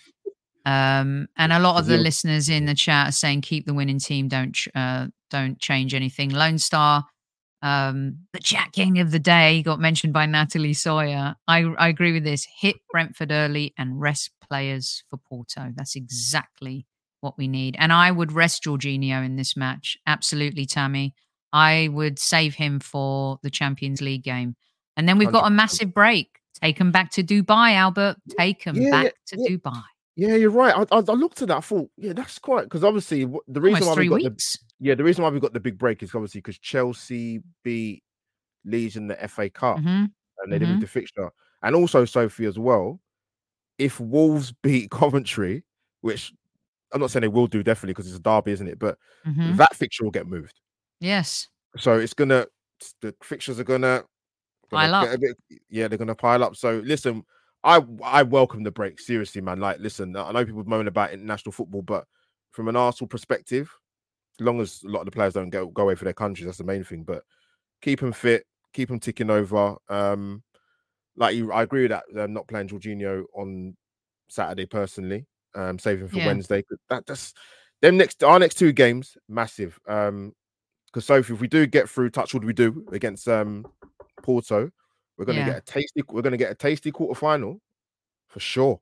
Um, and a lot of the listeners in the chat are saying, keep the winning team. Don't, ch- uh, don't change anything. Lone Star, um, the Jack King of the day got mentioned by Natalie Sawyer. I, I agree with this. Hit Brentford early and rest players for Porto. That's exactly what we need. And I would rest Jorginho in this match. Absolutely, Tammy. I would save him for the Champions League game. And then we've got a massive break. Take him back to Dubai, Albert. Take him Yeah, back yeah, to yeah. Dubai. Yeah, you're right. I, I, I looked at that. I thought, yeah, that's quite because obviously wh- the reason Almost why we three got weeks. the yeah the reason why we got the big break is obviously because Chelsea beat Leeds in the F A Cup Mm-hmm. and they Mhm. moved the fixture, and also Sophie as well. If Wolves beat Coventry, which I'm not saying they will do definitely because it's a derby, isn't it? But Mhm. that fixture will get moved. Yes. So it's gonna the fixtures are gonna, gonna Pile get up. a bit, yeah, they're gonna pile up. So listen, I I welcome the break, seriously, man. Like, listen, I know people moan about international football, but from an Arsenal perspective, as long as a lot of the players don't go, go away for their countries, that's the main thing. But keep them fit, keep them ticking over. Um, like you, I agree with that. Uh, not playing Jorginho on Saturday personally. Um, saving for Yeah. Wednesday. That just them next our next two games, massive. Um, because Sophie, if we do get through, touch wood we do against um Porto, we're gonna Yeah. get a tasty. We're gonna get a tasty quarterfinal for sure.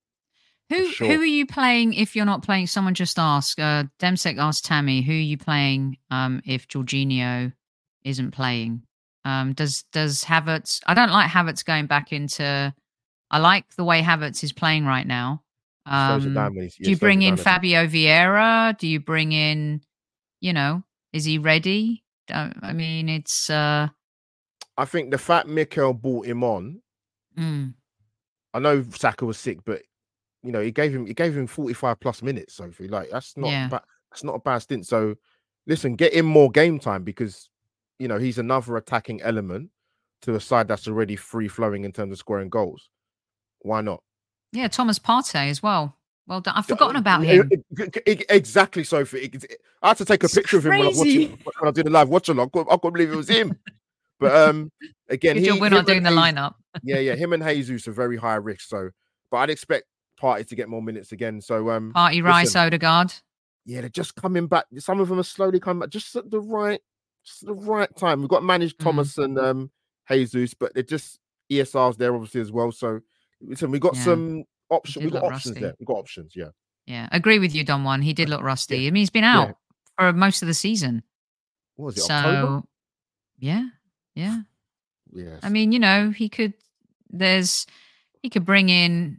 Who For sure. who are you playing if you're not playing? Someone just asked. Uh, Demsek asked Tammy, who are you playing um, if Jorginho isn't playing? Um, does does Havertz? I don't like Havertz going back into. I like the way Havertz is playing right now. Slows it Um, down when he's- yeah, do you slows bring it in down a bit. Fabio Vieira? Do you bring in? You know, is he ready? Don't, I mean, it's. Uh, I think the fact Mikel brought him on. mm, I know Saka was sick, but you know he gave him he gave him forty-five plus minutes. Sophie, like that's not Yeah. ba- that's not a bad stint. So listen, get him more game time because you know he's another attacking element to a side that's already free flowing in terms of scoring goals. Why not? yeah, Thomas Partey as well. Well done. I've Yeah, forgotten about e- him. e- e- Exactly, Sophie. It- it- I had to take a It's picture of him when I was crazy. watching when I was doing the live watch along. I couldn't, I couldn't believe it was him. But um, again, Good he, job we're him not doing and the Jesus- lineup. yeah, yeah, him and Jesus are very high risk. So, but I'd expect Partey to get more minutes again. So um, Party Rice, listen, Odegaard. yeah, they're just coming back. Some of them are slowly coming back, just at the right, just at the right time. We've got managed Mm. Thomas and um Jesus, but they're just E S R's there obviously as well. So listen, we got Yeah. some options. He We did got look options rusty. there. We got options. Yeah. Yeah, agree with you, Don Juan. He did look rusty. Yeah. I mean, he's been Yeah. out for most of the season. What was it? So, October? yeah, yeah. Yes. I mean, you know, he could. There's, he could bring in.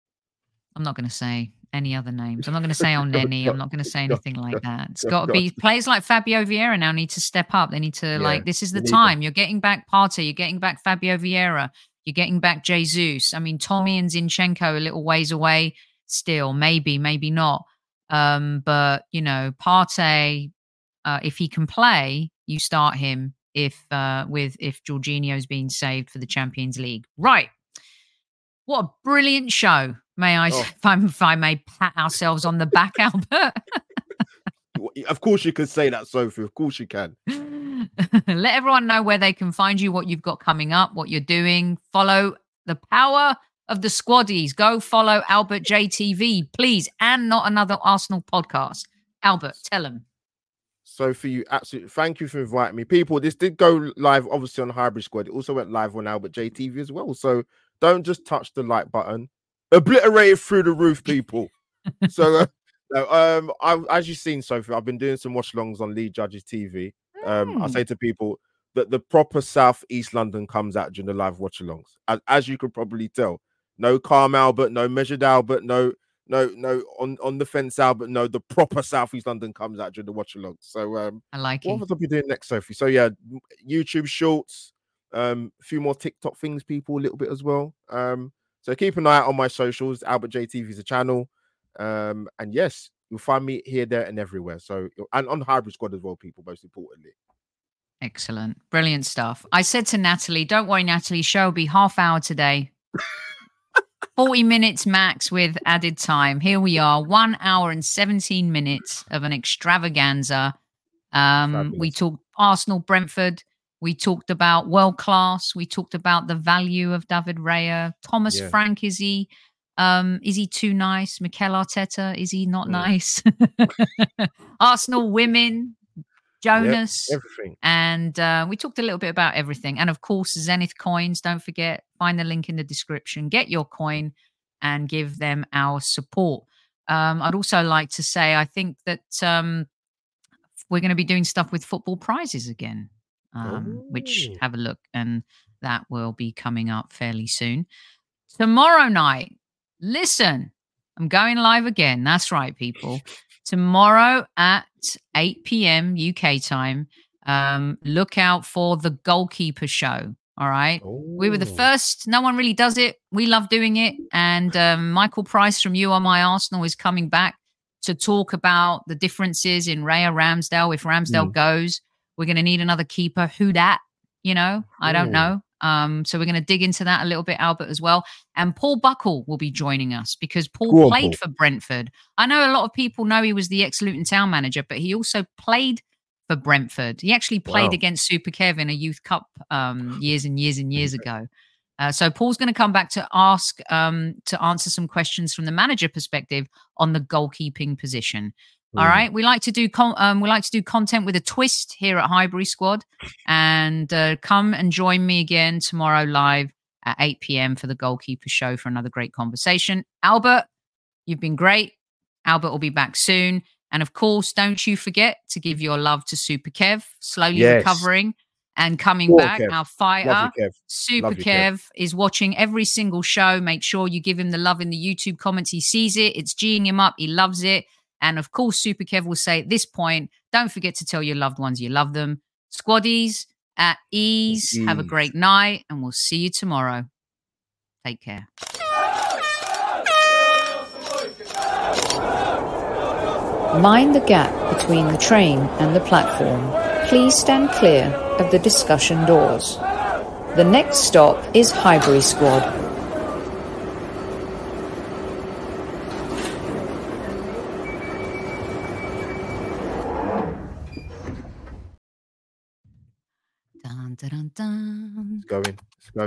I'm not going to say any other names. I'm not going to say El Neni. I'm not going to say anything like that. It's got to be players like Fabio Vieira now need to step up. They need to Yeah, like. This is the we need time. You're getting back Partey. You're getting back Fabio Vieira. You're getting back Jesus. I mean, Tommy and Zinchenko a little ways away still. Maybe, maybe not. Um, but you know, Partey, uh, if he can play, you start him. If uh, with if Jorginho's being saved for the Champions League, right? What a brilliant show! May I, Oh. if, I if I may, pat ourselves on the back, Albert. Of course you can say that, Sophie. Of course you can. Let everyone know where they can find you, what you've got coming up, what you're doing. Follow the power of the squaddies. Go follow Albert J T V, please, and Not Another Arsenal podcast. Albert, tell them. Sophie, you absolutely thank you for inviting me. People, this did go live obviously on Hybrid Squad. It also went live on Albert J T V as well. So don't just touch the like button. Obliterate it through the roof, people. so uh, no, um, I, as you've seen, Sophie, I've been doing some watch longs on Lee Judges T V. Um, I Mm. say to people that the proper South East London comes out during the live watch alongs. As, as you can probably tell, no calm Albert, no measured Albert, no, no, no on, on the fence Albert, no, the proper South East London comes out during the watch along. So um, I like what it. else are we doing next, Sophie? So yeah, YouTube shorts, um, a few more TikTok things, people, a little bit as well. Um, so keep an eye out on my socials. Albert J T V is a channel. Um, and yes, you'll find me here, there, and everywhere. So and on Hybrid Squad as well, people, most importantly. Excellent. Brilliant stuff. I said to Natalie, don't worry, Natalie, show will be half hour today. forty minutes max with added time. Here we are, one hour and seventeen minutes of an extravaganza. Um, we Fabulous. talked Arsenal, Brentford. We talked about world class. We talked about the value of David Raya. Thomas Yeah. Frank, is he um, is he too nice? Mikel Arteta, is he not Mm. nice? Arsenal women, Jonas. Everything. And uh, we talked a little bit about everything. And of course, Zenith coins. Don't forget, find the link in the description. Get your coin and give them our support. Um, I'd also like to say, I think that um, we're going to be doing stuff with football prizes again, um, which Oh. have a look. And that will be coming up fairly soon. Tomorrow night, listen, I'm going live again. That's right, people. Tomorrow at eight p.m. U K time, um, look out for the Goalkeeper Show. All right. We were the Oh. first. No one really does it. We love doing it. And um, Michael Price from You Are My Arsenal is coming back to talk about the differences in Raya Ramsdale. If Ramsdale Mm. goes, we're going to need another keeper. Who dat? You know, I don't Oh. know. Um, so we're going to dig into that a little bit, Albert, as well. And Paul Buckle will be joining us because Paul Go on, played Paul. for Brentford. I know a lot of people know he was the ex-Luton Town manager, but he also played for Brentford. He actually played Wow. against Super Kev in a youth cup um, years and years and years ago. Uh, so Paul's going to come back to ask, um, to answer some questions from the manager perspective on the goalkeeping position. All right, we like to do con- um, we like to do content with a twist here at Highbury Squad, and uh, come and join me again tomorrow live at eight p.m. for the Goalkeeper Show for another great conversation. Albert, you've been great. Albert will be back soon, and of course, don't you forget to give your love to Super Kev, slowly Yes. recovering and coming Poor back. Kev. Our fighter, Love you, Kev. Super Love you, Kev, Kev. is watching every single show. Make sure you give him the love in the YouTube comments. He sees it. It's G'ing him up. He loves it. And of course, Super Kev will say at this point, don't forget to tell your loved ones you love them. Squaddies, at ease. Have a Ease. great night, and we'll see you tomorrow. Take care. Mind the gap between the train and the platform. Please stand clear of the discussion doors. The next stop is Highbury Squad. Dun, dun, dun, dun. It's going. It's going.